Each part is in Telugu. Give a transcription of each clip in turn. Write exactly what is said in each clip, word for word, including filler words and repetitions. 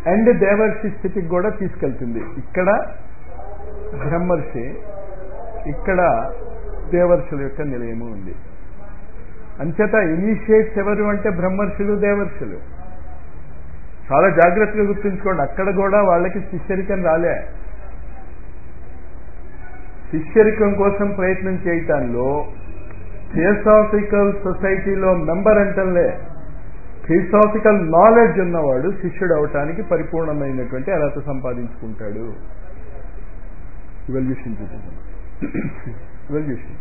అండ్ దేవర్షి స్థితికి కూడా తీసుకెళ్తుంది. ఇక్కడ బ్రహ్మర్షి, ఇక్కడ దేవర్షుల యొక్క నిలయము ఉంది. అంచేత ఇనిషియేట్స్ ఎవరు అంటే బ్రహ్మర్షులు, దేవర్షులు. చాలా జాగ్రత్తగా గుర్తుంచుకోండి. అక్కడ కూడా వాళ్ళకి శిష్యరికం రాలే. శిష్యరికం కోసం ప్రయత్నం చేయటాల్లో థియోసాఫికల్ సొసైటీలో మెంబర్ అంటలే, థియోసాఫికల్ నాలెడ్జ్ ఉన్నవాడు శిష్యుడు అవటానికి పరిపూర్ణమైనటువంటి అర్హత సంపాదించుకుంటాడు. ఇవల్యూషన్ చూద్దాం. ఇవల్యూషన్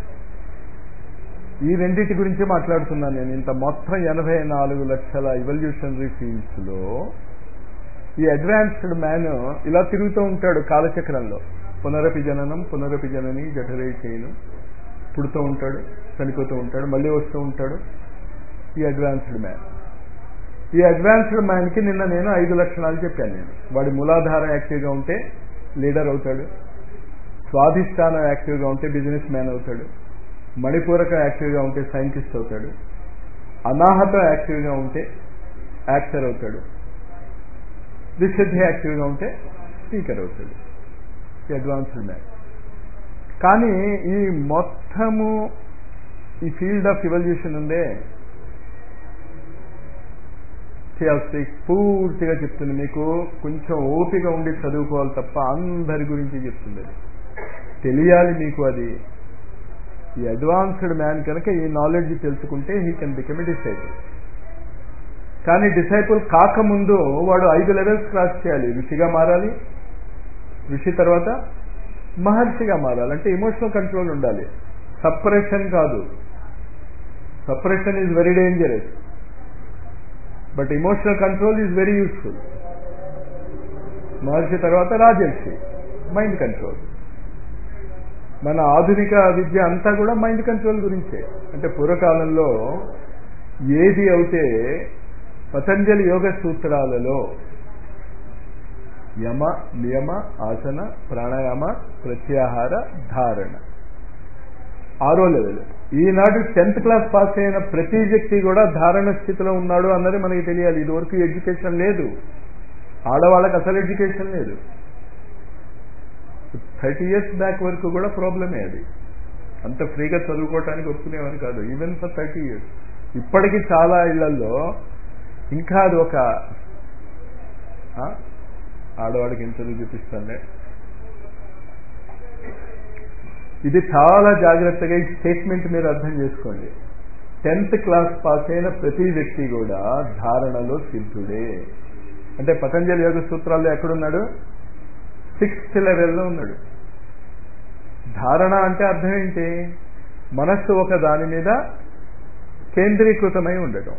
ఈ రెండింటి గురించి మాట్లాడుతున్నాను నేను. ఇంత మొత్తం ఎనభై నాలుగు లక్షల ఇవల్యూషనరీ ఫీల్డ్స్ లో ఈ అడ్వాన్స్డ్ మ్యాన్ ఇలా తిరుగుతూ ఉంటాడు కాలచక్రంలో. పునరపి జననం పునరపి జనని జఠరై చేయను, పుడుతూ ఉంటాడు, చనిపోతూ ఉంటాడు, మళ్ళీ వస్తూ ఉంటాడు. ఈ అడ్వాన్స్డ్ మ్యాన్ ఈ అడ్వాన్స్డ్ మ్యాన్కి నిన్న నేను ఐదు లక్షణాలు చెప్పాను నేను. వాడి మూలాధారం యాక్టివ్గా ఉంటే లీడర్ అవుతాడు, స్వాధిష్టానం యాక్టివ్గా ఉంటే బిజినెస్ మ్యాన్ అవుతాడు, మణిపూరకం యాక్టివ్గా ఉంటే సైంటిస్ట్ అవుతాడు, అనాహతం యాక్టివ్గా ఉంటే యాక్టర్ అవుతాడు, విశుద్ధి యాక్టివ్గా ఉంటే స్పీకర్ అవుతాడు. ఈ అడ్వాన్స్డ్ మ్యాన్. కానీ ఈ మొత్తము ఈ ఫీల్డ్ ఆఫ్ ఇవల్యూషన్ ఉందే, థియాస్టిక్ పూర్తిగా చెప్తుంది. మీకు కొంచెం ఓపిక ఉండి చదువుకోవాలి తప్ప అందరి గురించి చెప్తుంది. అది తెలియాలి మీకు. అది ఈ అడ్వాన్స్డ్ మ్యాన్ కనుక ఈ నాలెడ్జ్ తెలుసుకుంటే he can become a disciple. కానీ డిసైపుల్ కాకముందు వాడు ఐదు లెవెల్స్ క్రాస్ చేయాలి. ఋషిగా మారాలి, ఋషి తర్వాత మహర్షిగా మారాలి. అంటే ఎమోషనల్ కంట్రోల్ ఉండాలి, సపరేషన్ కాదు. Separation is very dangerous, but emotional control is very useful. మహర్షి తర్వాత రాజర్షి, మైండ్ కంట్రోల్. మన ఆధునిక విద్య అంతా కూడా మైండ్ కంట్రోల్ గురించే. అంటే పూర్వకాలంలో ఏది అయితే పతంజలి యోగ సూత్రాలలో యమ, నియమ, ఆసన, ప్రాణాయామ, ప్రత్యాహార, ధారణ ఆరో లెవెల్. ఈనాడు టెన్త్ క్లాస్ పాస్ అయిన ప్రతి వ్యక్తి కూడా ధారణ స్థితిలో ఉన్నాడు అన్నది మనకి తెలియాలి. ఇదివరకు ఎడ్యుకేషన్ లేదు, ఆడవాళ్ళకి అసలు ఎడ్యుకేషన్ లేదు. థర్టీ ఇయర్స్ బ్యాక్ వరకు కూడా ప్రాబ్లమే. అది అంత ఫ్రీగా చదువుకోవటానికి ఒప్పుకునేవారు కాదు, ఈవెన్ ఫర్ థర్టీ ఇయర్స్. ఇప్పటికీ చాలా ఇళ్లలో ఇంకా అది ఒక ఆడవాడికి ఎంత చదువు చూపిస్తానే. ఇది చాలా జాగ్రత్తగా ఈ స్టేట్మెంట్ మీరు అర్థం చేసుకోండి. టెన్త్ క్లాస్ పాస్ అయిన ప్రతి వ్యక్తి కూడా ధారణలో సిద్ధుడే. అంటే పతంజలి యోగ సూత్రాల్లో ఎక్కడున్నాడు? సిక్స్త్ లెవెల్లో ఉన్నాడు. ధారణ అంటే అర్థం ఏంటి? మనస్సు ఒక దాని మీద కేంద్రీకృతమై ఉండటం.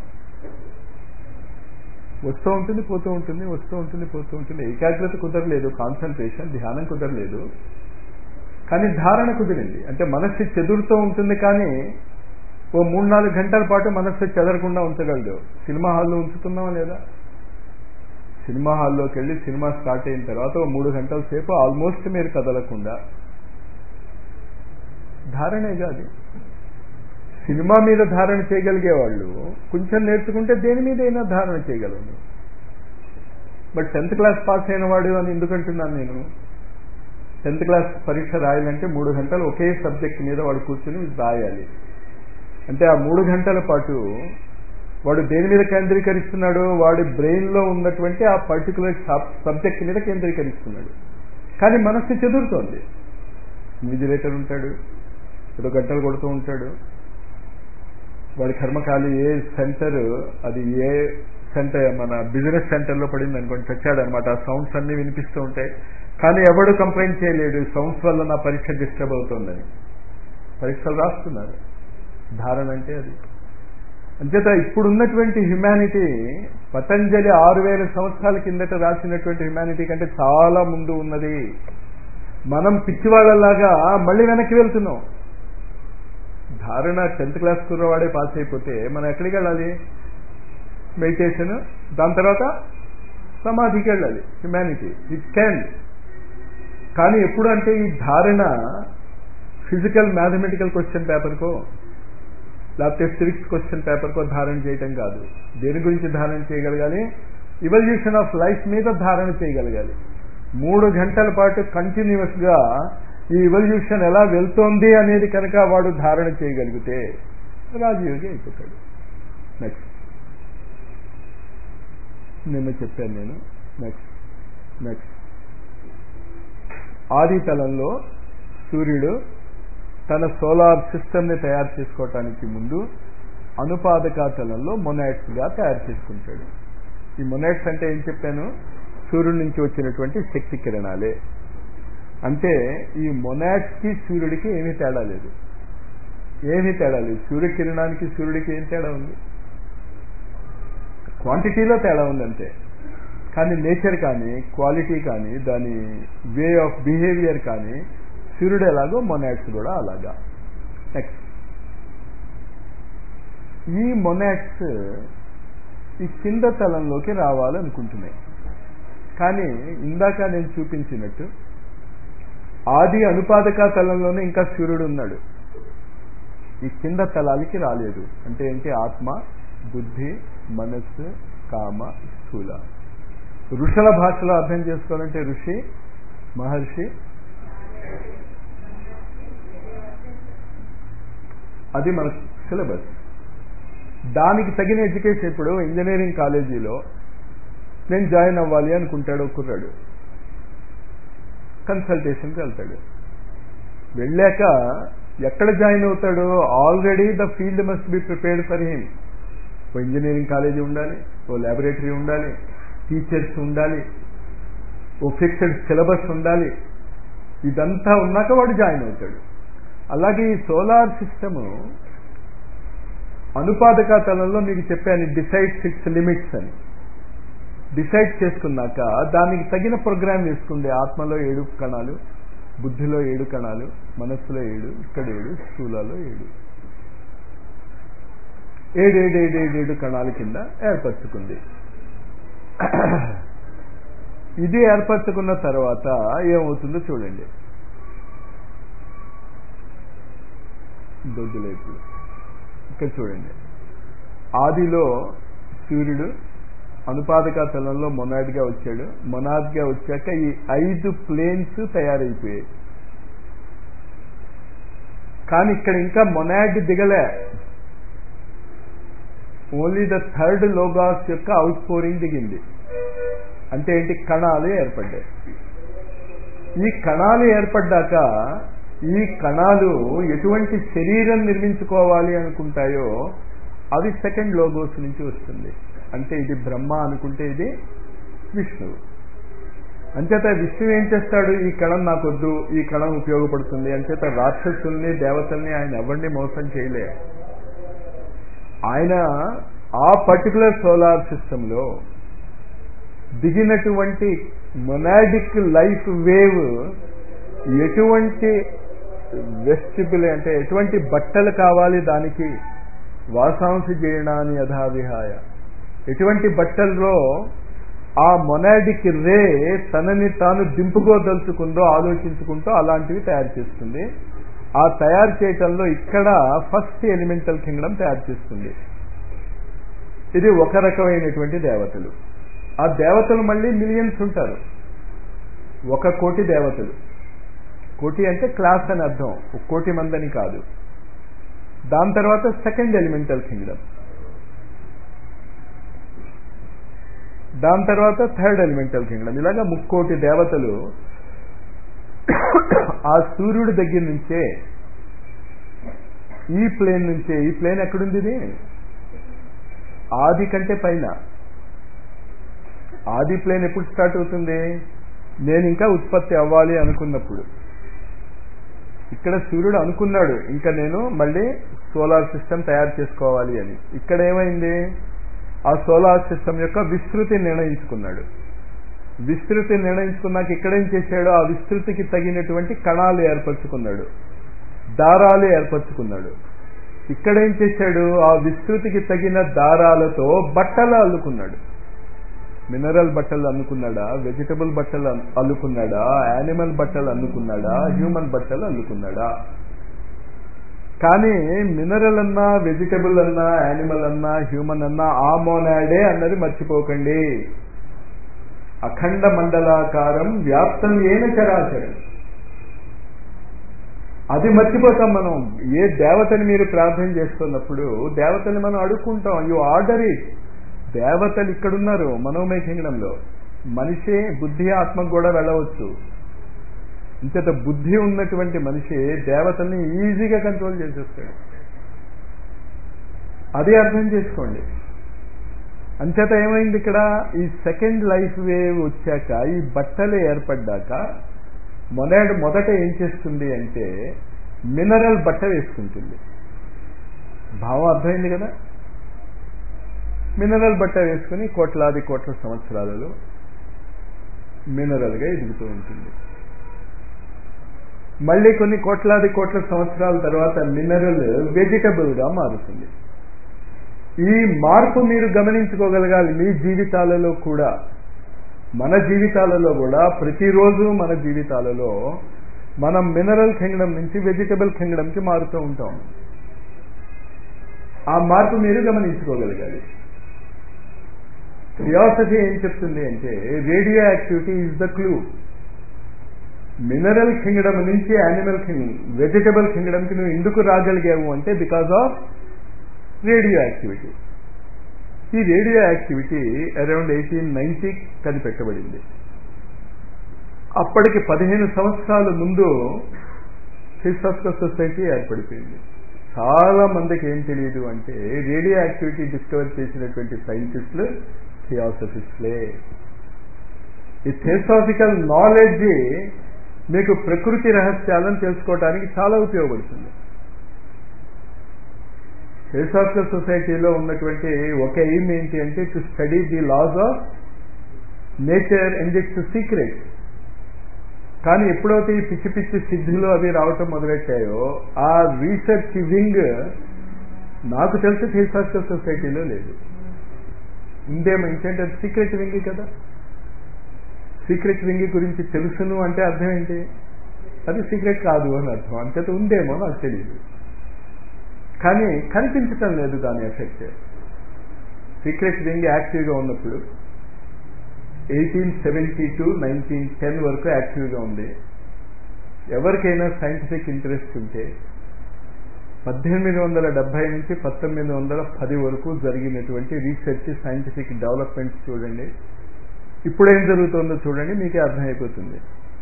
వస్తూ ఉంటుంది, పోతూ ఉంటుంది, వస్తూ ఉంటుంది, పోతూ ఉంటుంది. ఏకాగ్రత కుదరలేదు, కాన్సన్ట్రేషన్, ధ్యానం కుదరలేదు, కానీ ధారణ కుదిరింది. అంటే మనస్సు చెదురుతూ ఉంటుంది, కానీ ఓ మూడు నాలుగు గంటల పాటు మనస్సు చెదరకుండా ఉంచగలదు. సినిమా హాల్లో ఉంచుతున్నావా లేదా? సినిమా హాల్లోకి వెళ్ళి సినిమా స్టార్ట్ అయిన తర్వాత ఓ మూడు గంటల సేపు ఆల్మోస్ట్ మీరు కదలకుండా, ధారణేగా అది. సినిమా మీద ధారణ చేయగలిగే వాళ్ళు కొంచెం నేర్చుకుంటే దేని మీదైనా ధారణ చేయగలరు. బట్ టెన్త్ క్లాస్ పాస్ అయిన వాడు అని ఎందుకంటున్నాను నేను? టెన్త్ క్లాస్ పరీక్ష రాయాలంటే మూడు గంటలు ఒకే సబ్జెక్ట్ మీద వాడు కూర్చొని రాయాలి. అంటే ఆ మూడు గంటల పాటు వాడు దేని మీద కేంద్రీకరిస్తున్నాడు? వాడి బ్రెయిన్లో ఉన్నటువంటి ఆ పర్టికులర్ సబ్జెక్ట్ మీద కేంద్రీకరిస్తున్నాడు. కానీ మనస్సు చెదురుతోంది. ఇన్విజిలేటర్ ఉంటాడు, ఏదో గంటలు కొడుతూ ఉంటాడు. వాడి కర్మకాలి ఏ సెంటర్, అది ఏ సెంటర్, మన బిజినెస్ సెంటర్లో పడింది అనుకోండి, చచ్చాడు అనమాట. ఆ సౌండ్స్ అన్నీ వినిపిస్తూ ఉంటాయి, కానీ ఎవడు కంప్లైంట్ చేయలేడు సౌండ్స్ వల్ల నా పరీక్ష డిస్టర్బ్ అవుతుందని. పరీక్షలు రాస్తున్నారు. ధారణ అంటే అది. అంచేత ఇప్పుడున్నటువంటి హ్యుమానిటీ పతంజలి ఆరు వేల సంవత్సరాల కిందట రాసినటువంటి హ్యుమానిటీ కంటే చాలా ముందు ఉన్నది. మనం పిచ్చివాళ్ళలాగా మళ్ళీ వెనక్కి వెళ్తున్నాం. ధారణ టెన్త్ క్లాస్ కుర్రవాడే పాస్ అయిపోతే మనం ఎక్కడికి వెళ్ళాలి? మెడిటేషన్, దాని తర్వాత సమాధికి వెళ్ళాలి. Humanity it can. కానీ ఎప్పుడు అంటే ఈ ధారణ ఫిజికల్ మ్యాథమెటికల్ క్వశ్చన్ పేపర్కో లేకపోతే ఫిజిక్స్ క్వశ్చన్ పేపర్కో ధారణ చేయటం కాదు. దేని గురించి ధారణ చేయగలగాలి? ఇవల్యూషన్ ఆఫ్ లైఫ్ మీద ధారణ చేయగలగాలి. మూడు గంటల పాటు కంటిన్యూస్గా ఈ ఇవల్యూషన్ ఎలా వెళ్తోంది అనేది కనుక వాడు ధారణ చేయగలిగితే రాజయోగి అయిపోతాడు. నెక్స్ట్ నిన్న చెప్పాను నేను. నెక్స్ట్ నెక్స్ట్ ఆది తలంలో సూర్యుడు తన సోలార్ సిస్టమ్ని తయారు చేసుకోవటానికి ముందు అనుపాదక తలంలో మొనాడ్స్గా తయారు చేసుకుంటాడు. ఈ మొనాడ్స్ అంటే ఏం చెప్పాను? సూర్యుడి నుంచి వచ్చినటువంటి శక్తి కిరణాలే. అంటే ఈ మొనాడ్స్కి సూర్యుడికి ఏమీ తేడా లేదు. ఏమీ తేడా లేదు. సూర్యకిరణానికి సూర్యుడికి ఏం తేడా ఉంది? క్వాంటిటీలో తేడా ఉందంటే. కానీ నేచర్ కానీ క్వాలిటీ కానీ దాని వే ఆఫ్ బిహేవియర్ కానీ సూర్యుడు ఎలాగో మొనాడ్స్ కూడా అలాగా. నెక్స్ట్ ఈ మొనాడ్స్ ఈ కింద తలంలోకి రావాలనుకుంటున్నాయి. కానీ ఇందాక నేను చూపించినట్టు ఆది అనుపాదక తలంలోనే ఇంకా సూర్యుడు ఉన్నాడు. ఈ కింద తలాలకి రాలేదు. అంటే ఏంటి? ఆత్మ, బుద్ధి, మనస్సు, కామ, స్థూల. ఋషుల భాషలో అర్థం చేసుకోవాలంటే ఋషి, మహర్షి, అది మన సిలబస్. దానికి తగిన ఎడ్యుకేషన్. ఇప్పుడు ఇంజనీరింగ్ కాలేజీలో నేను జాయిన్ అవ్వాలి అనుకుంటాడు కుర్రాడు, కన్సల్టేషన్కి వెళ్తాడు. వెళ్ళాక ఎక్కడ జాయిన్ అవుతాడు? Already the field must be prepared for him. ఓ ఇంజనీరింగ్ కాలేజీ ఉండాలి, ఓ ల్యాబొరేటరీ ఉండాలి, టీచర్స్ ఉండాలి, ఓ ఫిక్స్డ్ సిలబస్ ఉండాలి. ఇదంతా ఉన్నాక వాడు జాయిన్ అవుతాడు. అలాగే ఈ సోలార్ సిస్టము అనుపాదక తలంలో మీకు చెప్పాను, డిసైడ్ సిక్స్ లిమిట్స్ అని. డిసైడ్ చేసుకున్నాక దానికి తగిన ప్రోగ్రామ్ వేసుకుంది. ఆత్మలో ఏడు కణాలు, బుద్ధిలో ఏడు కణాలు, మనస్సులో ఏడు, ఇక్కడ ఏడు, స్థూలలో ఏడు, ఏడేడేడేడేడు కణాల కింద ఏర్పరచుకుంది. ఇది ఏర్పరచుకున్న తర్వాత ఏమవుతుందో చూడండి. దొద్దులేపు ఇక్కడ చూడండి. ఆదిలో సూర్యుడు అనుపాదక తలంలో మొనాడ్గా వచ్చాడు. మొనాడ్గా వచ్చాక ఈ ఐదు ప్లేన్స్ తయారైపోయాయి. కానీ ఇక్కడ ఇంకా మొనాడ్ దిగలే. ఓన్లీ ద థర్డ్ లోగాస్ యొక్క అవుట్ పోరింగ్ దిగింది. అంటే ఏంటి? కణాలు ఏర్పడ్డాయి. ఈ కణాలు ఏర్పడ్డాక ఈ కణాలు ఎటువంటి శరీరం నిర్మించుకోవాలి అనుకుంటాయో అవి సెకండ్ లోగోస్ నుంచి వస్తుంది. అంటే ఇది బ్రహ్మ అనుకుంటే ఇది విష్ణువు. అంచేత విష్ణువు ఏం చేస్తాడు? ఈ కణం నాకొద్దు, ఈ కణం ఉపయోగపడుతుంది. అంచేత రాక్షసుల్ని, దేవతల్ని ఆయన ఎవరిని మోసం చేయలే. ఆయన ఆ పర్టికులర్ సోలార్ సిస్టంలో దిగినటువంటి మొనాడిక్ లైఫ్ వేవ్ ఎటువంటి వెస్టిబుల్ అంటే ఎటువంటి బట్టలు కావాలి దానికి, వాసాంసి జీర్ణాన్ని యథావిహాయ, ఎటువంటి బట్టల్లో ఆ మొనాడిక్ రే తనని తాను దింపుకోదలుచుకుందో ఆలోచించుకుంటూ అలాంటివి తయారు చేస్తుంది. ఆ తయారు చేయటంలో ఇక్కడ ఫస్ట్ ఎలిమెంటల్ కింగ్డమ్ తయారు చేస్తుంది. ఇది ఒక రకమైనటువంటి దేవతలు. ఆ దేవతలు మళ్ళీ మిలియన్స్ ఉంటారు. ఒక కోటి దేవతలు. కోటి అంటే క్లాస్ అని అర్థం, ఒక కోటి మందని కాదు. దాని తర్వాత సెకండ్ ఎలిమెంటల్ కింగ్డమ్, దాని తర్వాత థర్డ్ ఎలిమెంటల్ కింగ్డమ్. ఇలాగా ముక్కోటి దేవతలు ఆ సూర్యుడి దగ్గర నుంచే, ఈ ప్లేన్ నుంచే. ఈ ప్లేన్ ఎక్కడుంది? ఇది ఆది కంటే పైన. ఆది ప్లేన్ ఎప్పుడు స్టార్ట్ అవుతుంది? నేను ఇంకా ఉత్పత్తి అవ్వాలి అనుకున్నప్పుడు. ఇక్కడ సూర్యుడు అనుకున్నాడు ఇంకా నేను మళ్ళీ సోలార్ సిస్టమ్ తయారు చేసుకోవాలి అని. ఇక్కడ ఏమైంది? ఆ సోలార్ సిస్టమ్ యొక్క విస్తృతి నిర్ణయించుకున్నాడు. విస్తృతి నిర్ణయించుకున్నాక ఇక్కడేం చేశాడు? ఆ విస్తృతికి తగినటువంటి కణాలు ఏర్పరచుకున్నాడు, దారాలు ఏర్పరచుకున్నాడు. ఇక్కడేం చేశాడు? ఆ విస్తృతికి తగిన దారాలతో బట్టలు అల్లుకున్నాడు. మినరల్ బట్టలు అల్లుకున్నాడా, వెజిటబుల్ బట్టలు అల్లుకున్నాడా, యానిమల్ బట్టలు అల్లుకున్నాడా, హ్యూమన్ బట్టలు అల్లుకున్నాడా? కానీ మినరల్ అన్నా, వెజిటబుల్ అన్నా, యానిమల్ అన్నా, హ్యూమన్ అన్నా ఆ మోనాడే అన్నది మర్చిపోకండి. అఖండ మండలాకారం వ్యాప్తం ఏన చరాచరం. అది మర్చిపోతాం మనం. ఏ దేవతని మీరు ప్రార్థన చేస్తున్నప్పుడు దేవతని మనం అడుక్కుంటాం, యు ఆర్డర్ ఇట్. దేవతలు ఇక్కడున్నారు మనోమయ కింగ్డంలో. మనిషి బుద్ధి ఆత్మకు కూడా వెళ్ళవచ్చు. ఇంత బుద్ధి ఉన్నటువంటి మనిషి దేవతల్ని ఈజీగా కంట్రోల్ చేసేస్తాడు. అది అర్థం చేసుకోండి. అంచేత ఏమైంది ఇక్కడ, ఈ సెకండ్ లైఫ్ వేవ్ వచ్చాక, ఈ బట్టలు ఏర్పడ్డాక మొనాడ్ మొదట ఏం చేస్తుంది అంటే మినరల్ బట్ట వేసుకుంటుంది. భావం అర్థమైంది కదా. మినరల్ బట్ట వేసుకుని కోట్లాది కోట్ల సంవత్సరాలలో మినరల్గా ఎదుగుతూ ఉంటుంది. మళ్ళీ కొన్ని కోట్లాది కోట్ల సంవత్సరాల తర్వాత మినరల్ వెజిటబుల్గా మారుతుంది. ఈ మార్పు మీరు గమనించుకోగలగాలి మీ జీవితాలలో కూడా. మన జీవితాలలో కూడా ప్రతిరోజు మన జీవితాలలో మనం మినరల్ కింగ్డమ్ నుంచి వెజిటబుల్ కింగ్డమ్కి మారుతూ ఉంటాం. ఆ మార్పు మీరు గమనించుకోగలగాలి. థియాసఫీ ఏం చెప్తుంది అంటే radioactivity is the clue. Mineral kingdom నుంచి యానిమల్ కింగ్డమ్, వెజిటబుల్ కింగ్డమ్కి నువ్వు ఎందుకు రాగలిగావు అంటే బికాస్ ఆఫ్ రేడియో యాక్టివిటీ. ఈ radioactivity around eighteen ninety కనిపెట్టబడింది. అప్పటికి పదిహేను సంవత్సరాల ముందు థియోసాఫికల్ సొసైటీ ఏర్పడిపోయింది. చాలా మందికి ఏం తెలియదు అంటే రేడియో యాక్టివిటీ డిస్కవర్ చేసినటువంటి సైంటిస్టులు థియోసాఫిస్ట్లే. ఈ థియోసాఫికల్ నాలెడ్జ్ మీకు ప్రకృతి రహస్యాలను తెలుసుకోవడానికి చాలా ఉపయోగపడుతుంది. థియోసాఫికల్ సొసైటీలో ఉన్నటువంటి ఒక ఎయిమ్ ఏంటి అంటే to study the laws of nature and its secret. కానీ ఎప్పుడైతే ఈ పిచ్చి పిచ్చి సిద్ధులు అవి రావటం మొదలెట్టాయో ఆ రీసెర్చ్ వింగ్ నాకు తెలిసి థియోసాఫికల్ సొసైటీలో లేదు. ఇందేమో ఇంకేంటే అది సీక్రెట్ వింగ్ కదా. సీక్రెట్ వింగ్ గురించి తెలుసును అంటే అర్థం ఏంటి, అది సీక్రెట్ కాదు అని అర్థం. అంతే ఉందేమో నాకు తెలియదు, కానీ కనిపించటం లేదు దాని ఎఫెక్ట్. సీక్రెట్ వింగ్ యాక్టివ్గా ఉన్నప్పుడు eighteen seventy to nineteen ten వరకు యాక్టివ్గా ఉంది. ఎవరికైనా సైంటిఫిక్ ఇంట్రెస్ట్ ఉంటే పద్దెనిమిది వందల డెబ్బై నుంచి పంతొమ్మిది వందల పది వరకు జరిగినటువంటి రీసెర్చ్ సైంటిఫిక్ డెవలప్మెంట్స్ చూడండి, ఇప్పుడేం జరుగుతుందో చూడండి, మీకే అర్థమైపోతుంది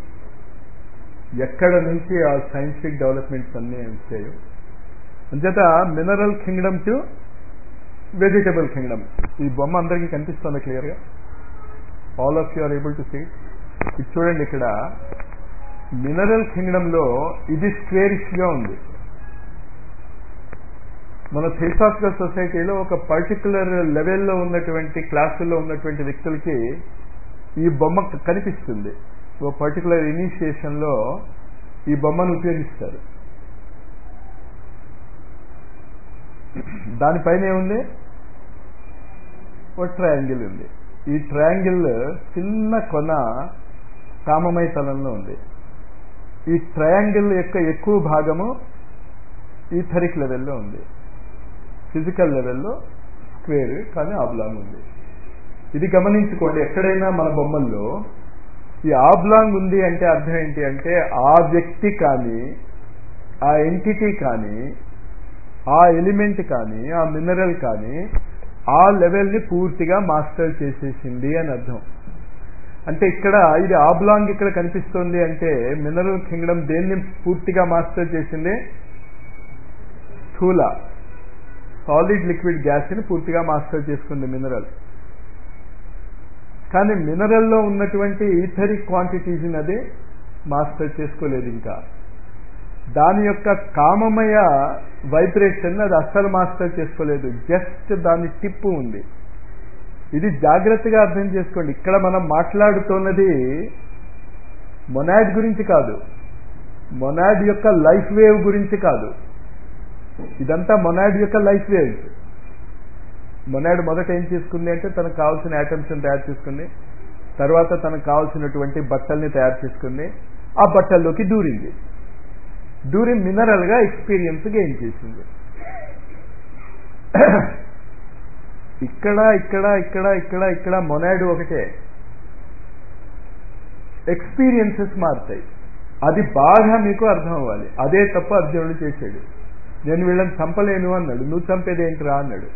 ఎక్కడ నుంచి ఆ సైంటిఫిక్ డెవలప్మెంట్స్ అన్నీ వచ్చాయో. అంచేత mineral kingdom to vegetable kingdom. ఈ బొమ్మ అందరికీ కనిపిస్తుంది క్లియర్గా. All of you are able to see. ఇది చూడండి, ఇక్కడ మినరల్ కింగ్డమ్లో ఇది స్క్వేరిష్గా ఉంది. మన థియోసాఫికల్ సొసైటీలో ఒక పర్టికులర్ లెవెల్లో ఉన్నటువంటి క్లాసుల్లో ఉన్నటువంటి వ్యక్తులకి ఈ బొమ్మ కనిపిస్తుంది. ఓ పర్టికులర్ ఇనిషియేషన్లో ఈ బొమ్మను ఉపయోగిస్తారు. దానిపైన ఏముంది, ఓ ట్రయాంగిల్ ఉంది. ఈ ట్రయాంగిల్ చిన్న కొన కామమయ తలంలో ఉంది. ఈ ట్రయాంగిల్ యొక్క ఎక్కువ భాగము ఈథరిక్ లెవెల్లో ఉంది. ఫిజికల్ లెవెల్లో స్క్వేర్ కానీ ఆబ్లాంగ్ ఉంది. ఇది గమనించుకోండి. ఎక్కడైనా మన బొమ్మల్లో ఈ ఆబ్లాంగ్ ఉంది అంటే అర్థం ఏంటి అంటే ఆ వ్యక్తి కానీ ఆ ఎంటిటీ కానీ ఆ ఎలిమెంట్ కానీ ఆ మినరల్ కానీ ఆ లెవెల్ని పూర్తిగా మాస్టర్ చేసేసింది అని అర్థం. అంటే ఇక్కడ ఇది ఆబ్లాంగ్ ఇక్కడ కనిపిస్తుంది అంటే మినరల్ కింగ్డమ్ దేన్ని పూర్తిగా మాస్టర్ చేసింది, స్థూల సాలిడ్ లిక్విడ్ గ్యాస్ని పూర్తిగా మాస్టర్ చేసుకుంది మినరల్. కానీ మినరల్లో ఉన్నటువంటి ఈథరిక్ క్వాంటిటీస్ని అది మాస్టర్ చేసుకోలేదు. ఇంకా దాని యొక్క కామమయ వైబ్రేషన్ అది అస్సలు మాస్టర్ చేసుకోలేదు. జస్ట్ దాని టిప్పు ఉంది. ఇది జాగ్రత్తగా అర్థం చేసుకోండి. ఇక్కడ మనం మాట్లాడుతున్నది మొనాడ్ గురించి కాదు, మొనాడ్ యొక్క లైఫ్ వేవ్ గురించి కాదు. ఇదంతా మొనాడ్ యొక్క లైఫ్ వేవ్స్. మొనాడ్ మొదట ఏం చేసుకుంది అంటే తనకు కావాల్సిన ఐటమ్స్ని తయారు చేసుకుంది, తర్వాత తనకు కావాల్సినటువంటి బట్టల్ని తయారు చేసుకుంది, ఆ బట్టల్లోకి దూరింది. దూరి మినరల్గా ఎక్స్పీరియన్స్ గెయిన్ చేసింది. ఇక్కడ ఇక్కడ ఇక్కడ ఇక్కడ ఇక్కడ మొనాడ్ ఒకటే, ఎక్స్పీరియన్సెస్ మారుతాయి. అది బాగా మీకు అర్థం అవ్వాలి. అదే తప్పు అర్జునుడు చేశాడు. నేను వీళ్ళని చంపలేను అన్నాడు. నువ్వు చంపేది ఏంటిరా అన్నాడు.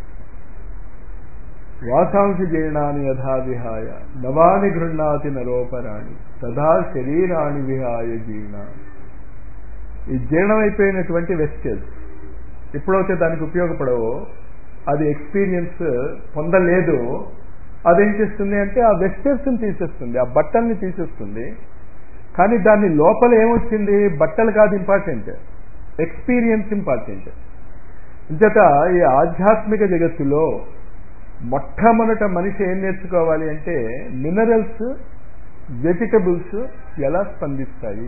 వాసాంసి జీర్ణాన్ని యథా విహాయ నవాని గృహ్ణాతి నరోపరాణి తథా శరీరాన్ని విహాయ జీర్ణ. ఈ జీర్ణమైపోయినటువంటి వెస్టేజ్ ఎప్పుడైతే దానికి ఉపయోగపడవో, అది ఎక్స్పీరియన్స్ పొందలేదు, అదేం చేస్తుంది అంటే ఆ వెస్టేజ్ని తీసేస్తుంది, ఆ బట్టల్ని తీసేస్తుంది. కానీ దాని లోపల ఏమొచ్చింది? బట్టలు కాదు ఇంపార్టెంట్, ఎక్స్పీరియన్స్ ఇంపార్టెంట్. అంచేత ఈ ఆధ్యాత్మిక జగత్తులో మొట్టమొదట మనిషి ఏం నేర్చుకోవాలి అంటే మినరల్స్, వెజిటబుల్స్ ఎలా స్పందిస్తాయి.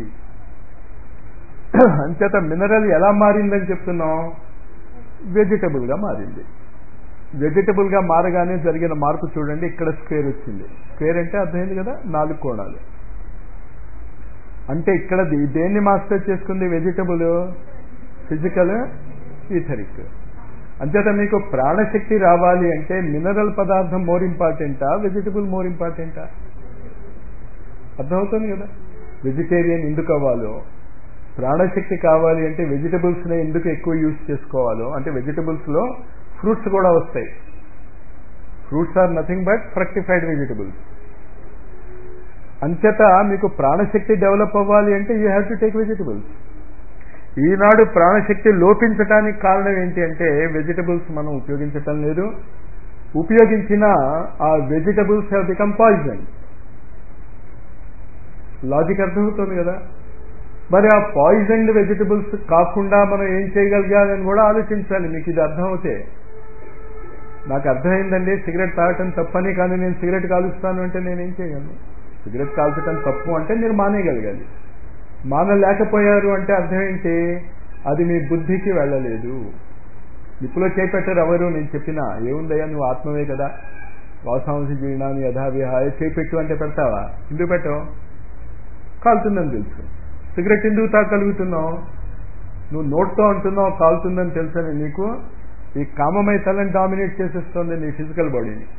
అంచేత మినరల్ ఎలా మారిందని చెప్తున్నాం? వెజిటబుల్గా మారింది. వెజిటబుల్గా మారగానే జరిగిన మార్పు చూడండి. ఇక్కడ స్క్వేర్ వచ్చింది. స్క్వేర్ అంటే అర్థమైంది కదా, నాలుగు కోణాలు. అంటే ఇక్కడ దేన్ని మాస్టర్ చేసుకుంది? Vegetable, physical, etheric. అంచేత మీకు ప్రాణశక్తి రావాలి అంటే మినరల్ పదార్థం మోర్ ఇంపార్టెంటా, వెజిటబుల్ మోర్ ఇంపార్టెంటా? అర్థమవుతుంది కదా. వెజిటేరియన్ ఎందుకు అవ్వాలో, ప్రాణశక్తి కావాలి అంటే వెజిటబుల్స్ని ఎందుకు ఎక్కువ యూజ్ చేసుకోవాలో, అంటే వెజిటబుల్స్లో ఫ్రూట్స్ కూడా వస్తాయి. Fruits are nothing but fructified vegetables. అంచేత మీకు ప్రాణశక్తి డెవలప్ అవ్వాలి అంటే you have to take vegetables. ఈనాడు ప్రాణశక్తి లోపించడానికి కారణం ఏంటి అంటే వెజిటబుల్స్ మనం ఉపయోగించటం లేదు. ఉపయోగించిన ఆ vegetables have become poison. Logic అర్థమవుతుంది కదా. మరి ఆ పాయిజన్డ్ వెజిటబుల్స్ కాకుండా మనం ఏం చేయగలిగాలని కూడా ఆలోచించాలి. మీకు ఇది అర్థమవుతే, నాకు అర్థమైందండి సిగరెట్ తాగటం తప్పని, కానీ నేను సిగరెట్ కాలుస్తాను అంటే నేనేం చేయగలను? సిగరెట్ కాల్చటం తప్పు అంటే మీరు మానేయగలగాలి. మానలేకపోయారు అంటే అర్థం ఏంటి? అది మీ బుద్ధికి వెళ్ళలేదు. నిప్పులో చేపెట్టారు ఎవరు? నేను చెప్పినా ఏముందయ్యా, నువ్వు ఆత్మవే కదా, వాసాంసి జీర్ణాన్ని యథావిహాయ, చేపెట్టు అంటే పెడతావా? ఎందుకు పెట్టవు? కాలుతుందని తెలుసు. సిగరెట్ ఎందుకు తాగలుగుతున్నావు? నువ్వు నోట్తో అంటున్నావు కాలుతుందని తెలుసని నీకు ఈ కామమయ తలని డామినేట్ చేసేస్తుంది నీ ఫిజికల్ బాడీని.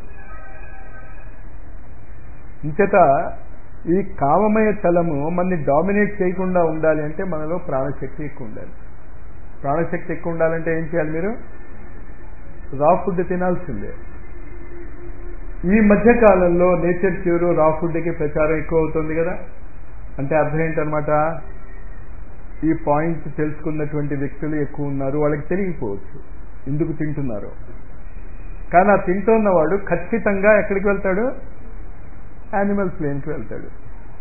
ఇంచేత ఈ కామమయ తలము మనని డామినేట్ చేయకుండా ఉండాలి అంటే మనలో ప్రాణశక్తి ఎక్కువ ఉండాలి. ప్రాణశక్తి ఎక్కువ ఉండాలంటే ఏం చేయాలి? మీరు రా ఫుడ్ తినాల్సిందే. ఈ మధ్య కాలంలో నేచర్ క్యూర్, రా ఫుడ్కి ప్రచారం ఎక్కువ అవుతుంది కదా. అంటే అర్థం ఏంటనమాట? ఈ పాయింట్ తెలుసుకున్నటువంటి వ్యక్తులు ఎక్కువ ఉన్నారు. వాళ్ళకి తెలియకపోవచ్చు ఎందుకు తింటున్నారో. కానీ ఆ తింటున్నవాడు ఖచ్చితంగా ఎక్కడికి వెళ్తాడు? యానిమల్ ప్లేన్కి వెళ్తాడు.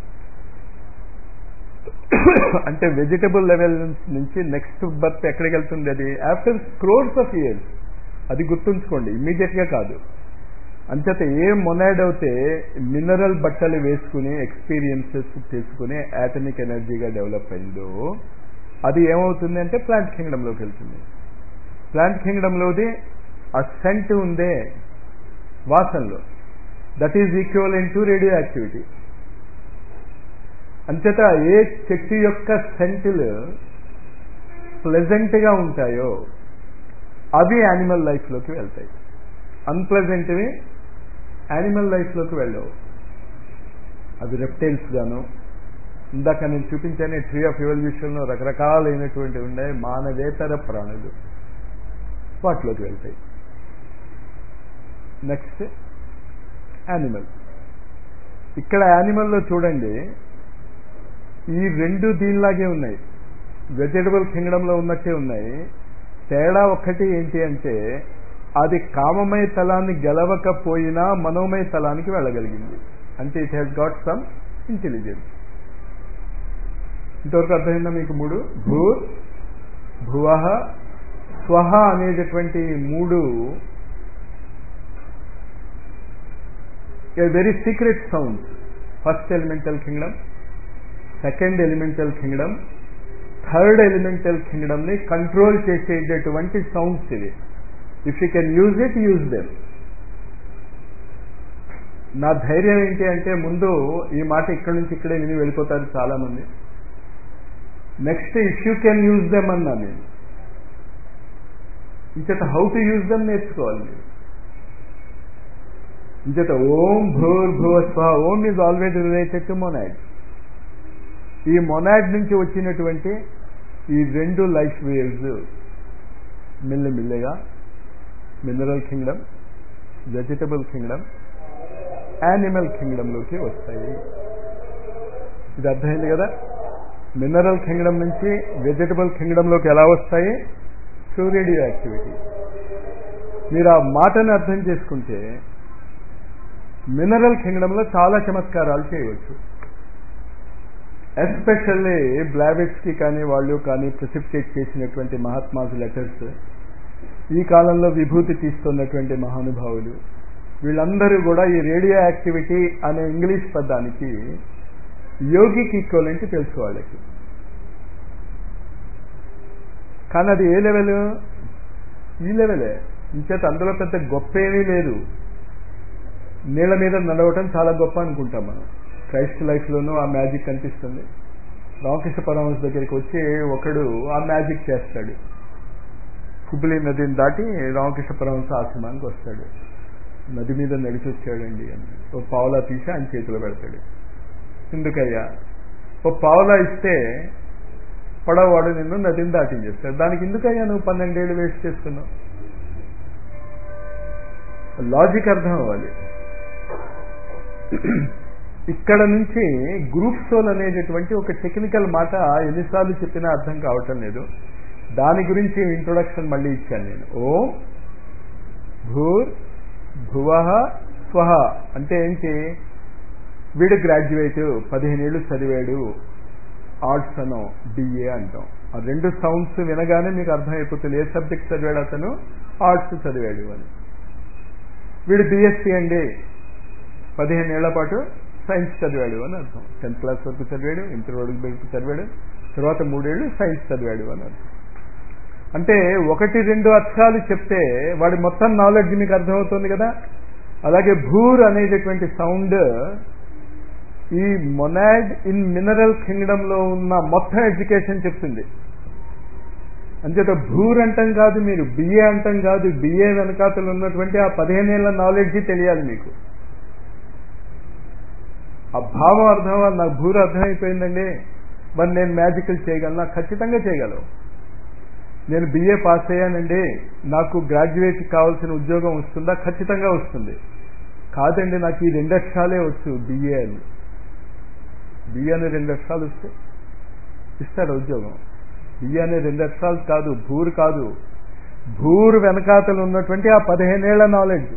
అంటే వెజిటబుల్ లెవెల్ నుంచి నెక్స్ట్ బర్త్ ఎక్కడికి వెళ్తుంది? అది ఆఫ్టర్ క్రోర్స్ ఆఫ్ ఇయర్స్. అది గుర్తుంచుకోండి, ఇమ్మీడియట్గా కాదు. అంచేత ఏ మొనాడ్ అయితే మినరల్ బట్టలు వేసుకుని ఎక్స్పీరియన్సెస్ తీసుకుని యాటమిక్ ఎనర్జీగా డెవలప్ అయిందో అది ఏమవుతుంది అంటే ప్లాంట్ కింగ్డమ్లోకి వెళ్తుంది. ప్లాంట్ కింగ్డమ్లోది ఆ సెంట్ ఉందే వాసనలో, that is equivalent to radioactivity. అంచేత ఏ చెట్టు యొక్క సెంటులు ప్లెజెంట్గా ఉంటాయో అవి యానిమల్ లైఫ్లోకి వెళ్తాయి. అన్ప్లెజెంట్వి యానిమల్ లైఫ్లోకి వెళ్ళవు. అవి రెప్టైల్స్ గాను, ఇందాక నేను చూపించాను ట్రీ ఆఫ్ ఎవల్యూషన్లో రకరకాలైనటువంటి ఉండే మానవేతర ప్రాణులు వాటిలోకి వెళ్తాయి. Next animal. ఇక్కడ యానిమల్లో చూడండి ఈ రెండు దీనిలాగే ఉన్నాయి, వెజిటబుల్ కింగ్డమ్లో ఉన్నట్టే ఉన్నాయి. తేడా ఒక్కటి ఏంటి అంటే అది కామమయ తలాన్ని గెలవకపోయినా మనోమయ తలానికి వెళ్ళగలిగింది. అంటే it has got some intelligence. ఇంతవరకు అర్థమైందా మీకు? మూడు భూ, భువః, స్వహ అనేటటువంటి మూడు a very secret sounds. First elemental kingdom, second elemental kingdom, third elemental కింగ్డమ్ని కంట్రోల్ చేసేటటువంటి సౌండ్స్ ఇవి. If you can use it, use them. నా ధైర్యం ఏంటి అంటే ముందు ఈ మాట ఇక్కడి నుంచి ఇక్కడే విని వెళ్ళిపోతారు చాలామంది. Next if you can use them అన్నా నేను. ఇంచేత హౌ టు యూజ్ దెమ్ నేర్చుకోవాలి మీరు. ఇంచేత ఓం భూర్భువ స్వహ, ఓం is always related to monad. ఈ మొనాడ్ నుంచి వచ్చినటువంటి ఈ రెండు లైఫ్ వేవ్స్ మెల్లిమెల్లిగా mineral kingdom, vegetable kingdom, animal కింగ్డమ్లోకి వస్తాయి. ఇది అర్థమైంది కదా? మినరల్ కింగ్డమ్ నుంచి వెజిటబుల్ కింగ్డమ్లోకి ఎలా వస్తాయి? Through radioactivity. మీరు ఆ మాటను అర్థం చేసుకుంటే మినరల్ కింగ్డమ్లో చాలా చమత్కారాలు చేయవచ్చు. ఎస్పెషల్లీ బ్లావెట్స్కి కానీ వాళ్ళు కానీ ప్రెసిపిటేట్ చేసినటువంటి మహాత్మాస్ లెటర్స్, ఈ కాలంలో విభూతి తీస్తున్నటువంటి మహానుభావులు, వీళ్ళందరూ కూడా ఈ రేడియో యాక్టివిటీ అనే ఇంగ్లీష్ పదానికి యోగికి ఈక్వలెంట్ తెలుసు వాళ్ళకి. కానీ అది ఏ లెవెల్? ఈ లెవెలే. ఇంచేత అందులో పెద్ద గొప్ప ఏమీ లేదు. నీళ్ళ మీద నడవటం చాలా గొప్ప అనుకుంటాం మనం. క్రైస్ట్ లైఫ్లోనూ ఆ మ్యాజిక్ కనిపిస్తుంది. రామకృష్ణ పరమహంస దగ్గరికి వచ్చి ఒకడు ఆ మ్యాజిక్ చేస్తాడు. హుబ్లీ నదిని దాటి రామకృష్ణ పరమహంస ఆశ్రమానికి వస్తాడు. నది మీద నడిచి వచ్చాడండి అని ఓ పావులా తీసి ఆయన చేతిలో పెడతాడు. ఎందుకయ్యా? ఓ పావులా ఇస్తే పడవవాడు నిన్ను నదిని దాటించేస్తాడు. దానికి ఎందుకయ్యా నువ్వు పన్నెండేళ్ళు వేస్ట్ చేసుకున్నావు? లాజిక్ అర్థం అవ్వాలి. ఇక్కడ నుంచి గ్రూప్ సోల్ అనేటటువంటి ఒక టెక్నికల్ మాట ఎన్నిసార్లు చెప్పినా అర్థం కావటం లేదు. దాని గురించి ఇంట్రొడక్షన్ మళ్ళీ ఇచ్చాను నేను. ఓం భూర్ భువః స్వహ అంటే ఏంటి? వీడు గ్రాడ్యుయేట్, పదిహేను ఏళ్ళు చదివాడు, ఆర్ట్స్ అనో బిఏ అంటాం. ఆ రెండు సౌండ్స్ వినగానే మీకు అర్థమైపోతుంది ఏ సబ్జెక్ట్ చదివాడు అతను. ఆర్ట్స్ చదివాడు అని. వీడు బిఎస్సీ అండి, పదిహేను ఏళ్ల పాటు సైన్స్ చదివాడు అని అర్థం. టెన్త్ క్లాస్ వరకు చదివాడు, ఇంటర్ వరకు చదివాడు, తర్వాత మూడేళ్లు సైన్స్ చదివాడు అని అర్థం. అంటే ఒకటి రెండు అక్షరాలు చెప్తే వాడి మొత్తం నాలెడ్జ్ మీకు అర్థమవుతుంది కదా. అలాగే భూర్ అనేటటువంటి సౌండ్ ఈ మొనాడ్ ఇన్ మినరల్ కింగ్డమ్ లో ఉన్న మొత్తం ఎడ్యుకేషన్ చెప్తుంది. అంచేత భూర్ అంటాం కాదు, మీరు బిఏ అంటాం కాదు, బిఏ వెనకాతలు ఉన్నటువంటి ఆ పదిహేనేళ్ల నాలెడ్జ్ తెలియాలి మీకు. ఆ భావం అర్థం అవ్వాలి. నాకు భూర్ అర్థమైపోయిందండి, మరి నేను మ్యాజికల్ చేయగలనా? ఖచ్చితంగా చేయగలవు. నేను బిఏ పాస్ అయ్యానండి, నాకు గ్రాడ్యుయేట్ కావాల్సిన ఉద్యోగం వస్తుందా? ఖచ్చితంగా వస్తుంది. కాదండి నాకు ఈ రెండు అక్షరాలే వచ్చు బిఏ అని. బిఏ అనే రెండు అక్షరాలు వస్తే ఇస్తాడు ఉద్యోగం. బిఏ అనే రెండు అక్షరాలు కాదు, భూర్ కాదు, భూర్ వెనకాతలు ఉన్నటువంటి ఆ పదిహేనేళ్ల నాలెడ్జ్.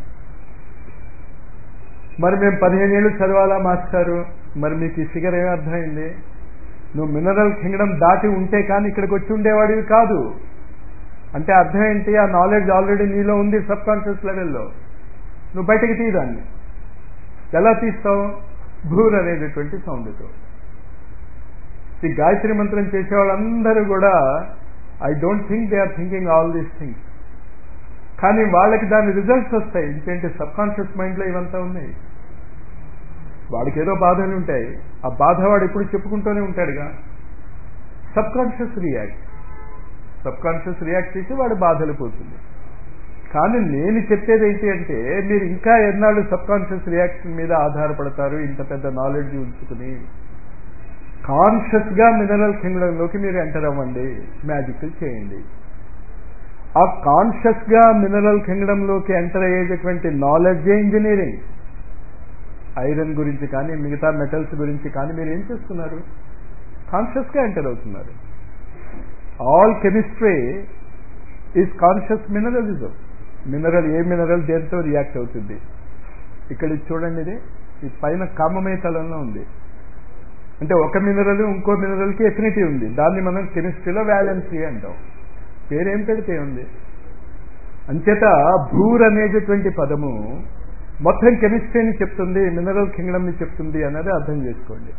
మరి మేము పదిహేను ఏళ్ళు చదవాలా మాస్టారు? మరి మీకు ఈ ఫిగర్ ఏమి అర్థమైంది? నువ్వు మినరల్ కింగ్డమ్ దాటి ఉంటే కానీ ఇక్కడికి వచ్చి ఉండేవాడివి కాదు. అంటే అర్థం ఏంటి? ఆ నాలెడ్జ్ ఆల్రెడీ నీలో ఉంది సబ్ కాన్షియస్ లెవెల్లో. నువ్వు బయటకు తీయదాన్ని. ఎలా తీస్తావు? భూర్ అనేటటువంటి సౌండ్తో. ఈ గాయత్రి మంత్రం చేసే వాళ్ళందరూ కూడా I don't think they are thinking all these things. కానీ వాళ్ళకి దాని రిజల్ట్స్ వస్తాయి. ఎందుకంటే సబ్ కాన్షియస్ మైండ్లో ఇవంతా ఉన్నాయి. వాడికి ఏదో బాధలు ఉంటాయి, ఆ బాధ వాడు ఎప్పుడు చెప్పుకుంటూనే ఉంటాడుగా. Subconscious react subconscious react చేసి వాడు బాధలు పోతుంది. కానీ నేను చెప్పేది ఏంటి అంటే మీరు ఇంకా ఎన్నాళ్ళు సబ్ కాన్షియస్ రియాక్షన్ మీద ఆధారపడతారు? ఇంత పెద్ద నాలెడ్జ్ ఉంచుకుని కాన్షియస్ గా మినరల్ కింగ్డమ్లోకి మీరు ఎంటర్ అవ్వండి, మ్యాజికల్ చేయండి. ఆ కాన్షియస్ గా మినరల్ కింగ్డమ్లోకి ఎంటర్ అయ్యేటటువంటి నాలెడ్జే ఇంజనీరింగ్. ఐరన్ గురించి కానీ మిగతా మెటల్స్ గురించి కానీ మీరు ఏం చేస్తున్నారు? కాన్షియస్ గా ఎంటర్ అవుతున్నారు. All chemistry is conscious mineralism. Mineral ఏ మినరల్ దేంతో రియాక్ట్ అవుతుంది? ఇక్కడ చూడండి, ఇది ఈ పైన కామమయ తలంలో ఉంది. అంటే ఒక మినరల్ ఇంకో మినరల్కి ఎఫినిటీ ఉంది. దాన్ని మనం కెమిస్ట్రీలో వ్యాలెన్సీ అంటాం. పేరేం పెడితే ఉంది. అంచేత భూర్ అనేటటువంటి పదము మొత్తం కెమిస్ట్రీని చెప్తుంది, మినరల్ కింగ్డమ్ని చెప్తుంది అన్నది అర్థం చేసుకోండి.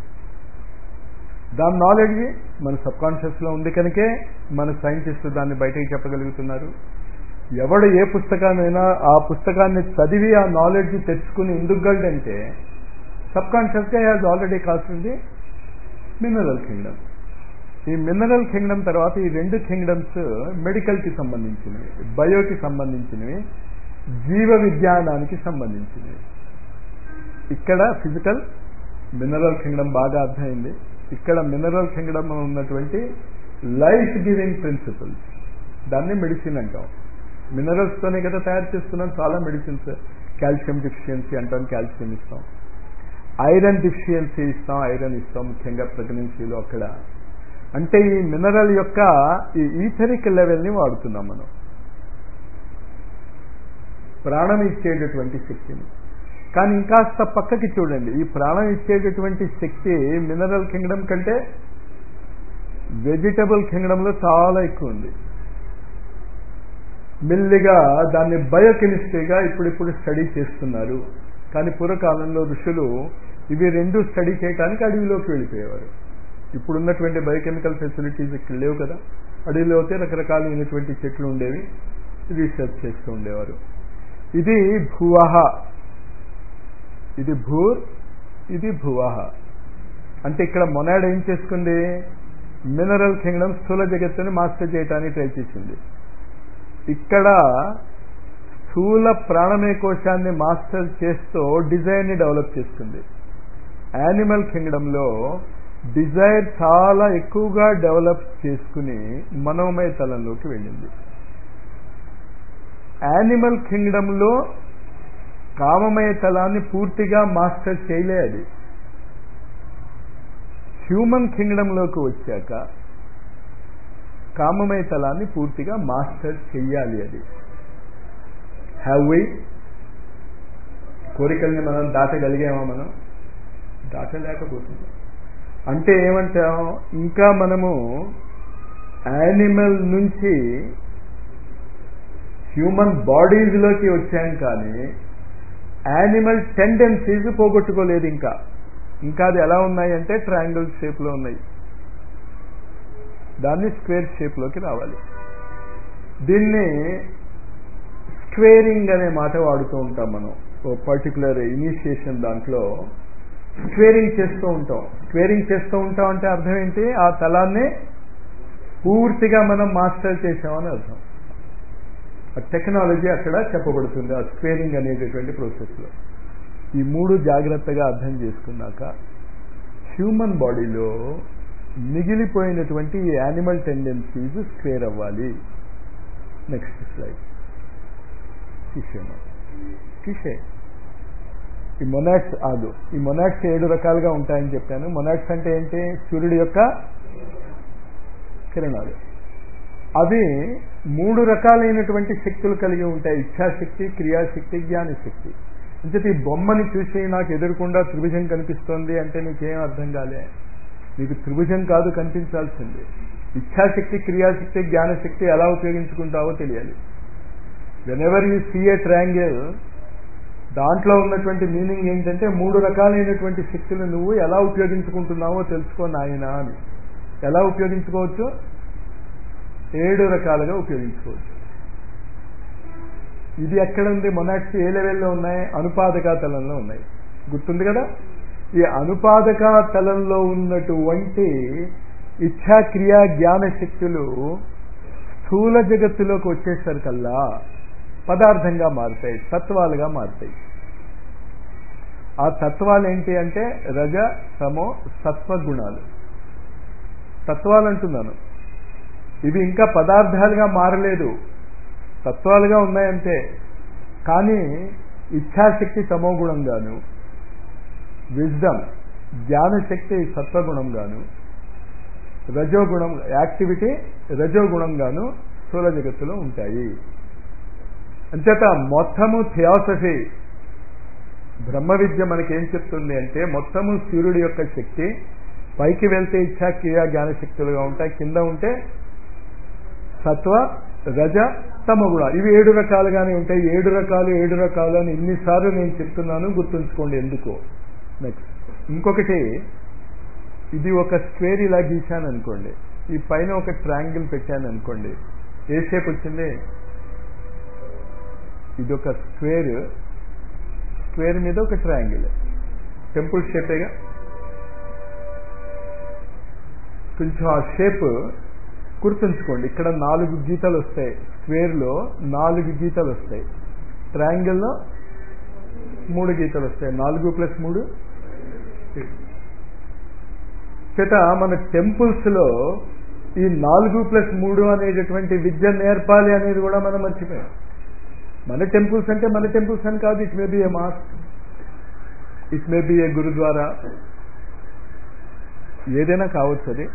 దాని నాలెడ్జ్ మన సబ్ కాన్షియస్లో ఉంది కనుకే మన సైంటిస్టులు దాన్ని బయటకు చెప్పగలుగుతున్నారు. ఎవడు ఏ పుస్తకాన్నైనా ఆ పుస్తకాన్ని చదివి ఆ నాలెడ్జ్ తెచ్చుకుని ఎందుకంటే సబ్ కాన్షియస్గా హ్యాజ్ ఆల్రెడీ కాస్తుంది మినరల్ కింగ్డమ్. ఈ మినరల్ కింగ్డమ్ తర్వాత ఈ రెండు కింగ్డమ్స్ మెడికల్కి సంబంధించినవి, బయోకి సంబంధించినవి. జీవ విజ్ఞానానికి సంబంధించింది. ఇక్కడ ఫిజికల్ మినరల్ కింగ్డమ్ బాగా అర్థమైంది. ఇక్కడ మినరల్ కింగ్డమ్ ఉన్నటువంటి లైఫ్ గివింగ్ ప్రిన్సిపల్స్, దాన్ని మెడిసిన్ అంటాం. మినరల్స్తోనే కదా తయారు చేస్తున్నాం చాలా మెడిసిన్స్. కాల్షియం డిఫిషియన్సీ అంటాం, కాల్షియం ఇస్తాం. ఐరన్ డిఫిషియన్సీ ఇస్తాం, ఐరన్ ఇస్తాం, ముఖ్యంగా ప్రెగ్నెన్సీలో. అక్కడ అంటే ఈ మినరల్ యొక్క ఈ ఈథరిక్ లెవెల్ని వాడుతున్నాం మనం, ప్రాణం ఇచ్చేటటువంటి శక్తిని. కానీ ఇంకాస్త పక్కకి చూడండి, ఈ ప్రాణం ఇచ్చేటటువంటి శక్తి మినరల్ కింగ్డమ్ కంటే వెజిటబుల్ కింగ్డమ్లో చాలా ఎక్కువ ఉంది. మెల్లిగా దాన్ని బయోకెమిస్ట్రీగా ఇప్పుడిప్పుడు స్టడీ చేస్తున్నారు. కానీ పూర్వకాలంలో ఋషులు ఇవి రెండు స్టడీ చేయడానికి అడవిలోకి వెళ్ళిపోయేవారు. ఇప్పుడున్నటువంటి బయోకెమికల్ ఫెసిలిటీస్ ఇక్కడ లేవు కదా. అడవిలో అయితే రకరకాలైనటువంటి చెట్లు ఉండేవి, రీసెర్చ్ చేస్తూ ఉండేవారు. ఇది భువః, ఇది భూర్, ఇది భువః. అంటే ఇక్కడ మొనాడ్ ఏం చేసుకుంది, మినరల్ కింగ్డమ్ స్థూల జగత్తుని మాస్టర్ చేయడానికి ట్రై చేసింది. ఇక్కడ స్థూల ప్రాణమయ కోశాన్ని మాస్టర్ చేస్తూ డిజైర్ని డెవలప్ చేసుకుంది. యానిమల్ కింగ్డమ్లో డిజైర్ చాలా ఎక్కువగా డెవలప్ చేసుకుని మనోమయ తలంలోకి వెళ్ళింది. యానిమల్ కింగ్డమ్లో కామమయ తలాన్ని పూర్తిగా మాస్టర్ చేయలే అది. హ్యూమన్ కింగ్డమ్లోకి వచ్చాక కామమయ తలాన్ని పూర్తిగా మాస్టర్ చెయ్యాలి. అది హ్యావ్ వి కోరికల్ని మనం దాటగలిగామా? మనం దాటలేకపోతున్నాం. అంటే ఏమంటాం, ఇంకా మనము యానిమల్ నుంచి హ్యూమన్ బాడీస్లోకి వచ్చాం, కానీ యానిమల్ టెండెన్సీస్ పోగొట్టుకోలేదు. ఇంకా ఇంకా అది ఎలా ఉన్నాయంటే ట్రయాంగిల్ షేప్లో ఉన్నాయి. దాన్ని స్క్వేర్ షేప్లోకి రావాలి. దీన్ని స్క్వేరింగ్ అనే మాట వాడుతూ ఉంటాం మనం. ఓ పర్టికులర్ ఇనిషియేషన్ దాంట్లో స్క్వేరింగ్ చేస్తూ ఉంటాం. స్క్వేరింగ్ చేస్తూ ఉంటాం అంటే అర్థం ఏంటి, ఆ తలాన్ని పూర్తిగా మనం మాస్టర్ చేసామని అర్థం. ఆ టెక్నాలజీ అక్కడ చెప్పబడుతుంది ఆ స్క్వేరింగ్ అనేటటువంటి ప్రాసెస్లో. ఈ మూడు జాగ్రత్తగా అర్థం చేసుకున్నాక హ్యూమన్ బాడీలో మిగిలిపోయినటువంటి ఈ యానిమల్ టెండెన్సీస్ స్క్వేర్ అవ్వాలి. Next slide. కిషేమా కిషే ఈ మొనాడ్స్ ఆదు ఈ మొనాడ్స్ ఏడు రకాలుగా ఉంటాయని చెప్పాను. మొనాడ్స్ అంటే ఏంటి, సూర్యుడి యొక్క కిరణాలు. అవి మూడు రకాలైనటువంటి శక్తులు కలిగి ఉంటాయి, ఇచ్ఛాశక్తి, క్రియాశక్తి, జ్ఞానశక్తి. అంటే ఈ బొమ్మని చూసి నాకు ఎదురుకుండా త్రిభుజం కనిపిస్తోంది అంటే నీకేం అర్థం కాలే. నీకు త్రిభుజం కాదు కనిపించాల్సింది, ఇచ్ఛాశక్తి, క్రియాశక్తి, జ్ఞానశక్తి ఎలా ఉపయోగించుకుంటావో తెలియాలి. Whenever you see a triangle, దాంట్లో ఉన్నటువంటి మీనింగ్ ఏంటంటే మూడు రకాలైనటువంటి శక్తులు నువ్వు ఎలా ఉపయోగించుకుంటున్నావో తెలుసుకో నాయనా అని. ఎలా ఉపయోగించుకోవచ్చు, ఏడు రకాలుగా ఉపయోగించుకోవచ్చు. ఇది ఎక్కడ ఉంది, మొనాడ్స్ ఏ లెవెల్లో ఉన్నాయి, అనుపాదక తలంలో ఉన్నాయి. గుర్తుంది కదా. ఈ అనుపాదక తలంలో ఉన్నటువంటి ఇచ్ఛా, క్రియా, జ్ఞాన శక్తులు స్థూల జగత్తులోకి వచ్చేసరికల్లా పదార్థంగా మారుతాయి, తత్వాలుగా మారుతాయి. ఆ తత్వాలు ఏంటి అంటే రజ, తమో, సత్వ గుణాలు. తత్వాలు అంటున్నాను, ఇవి ఇంకా పదార్థాలుగా మారలేదు, తత్వాలుగా ఉన్నాయంటే. కానీ ఇచ్ఛాశక్తి తమో గుణంగాను, విజ్డమ్ జ్ఞానశక్తి సత్వగుణంగాను, రజోగుణం యాక్టివిటీ రజోగుణంగాను స్థూల జగత్తులో ఉంటాయి. అంచేత మొత్తము థియాసఫీ బ్రహ్మ విద్య మనకేం చెప్తుంది అంటే మొత్తము సూర్యుడి యొక్క శక్తి పైకి వెళ్తే ఇచ్ఛా, క్రియా, జ్ఞానశక్తులుగా ఉంటాయి, కింద ఉంటే సత్వ, రజ, తమ గుణ. ఇవి ఏడు రకాలుగానే ఉంటాయి. ఏడు రకాలు ఏడు రకాలు అని ఇన్నిసార్లు నేను చెప్తున్నాను, గుర్తుంచుకోండి ఎందుకో. నెక్స్ట్ ఇంకొకటి, ఇది ఒక స్క్వేర్ ఇలా గీశాను అనుకోండి, ఈ పైన ఒక ట్రయాంగిల్ పెట్టాను అనుకోండి, ఏ షేప్ వచ్చింది, ఇది ఒక స్క్వేర్, స్క్వేర్ మీద ఒక ట్రయాంగిల్, టెంపుల్ షేపేగా. కొంచెం ఆ షేప్ గుర్తుంచుకోండి. ఇక్కడ నాలుగు గీతలు వస్తాయి, స్క్వేర్లో నాలుగు గీతలు వస్తాయి. ట్రయాంగిల్లో మూడు గీతలు వస్తాయి. నాలుగు ప్లస్ మూడు చేత మన టెంపుల్స్లో ఈ నాలుగు ప్లస్ మూడు అనేటటువంటి విద్య నేర్పాలి అనేది కూడా మనం మర్చిపోయాం. మన టెంపుల్స్ అంటే మన టెంపుల్స్ అని కాదు. It may be a mosque, it may be a gurdwara, ఏదైనా కావచ్చు. అది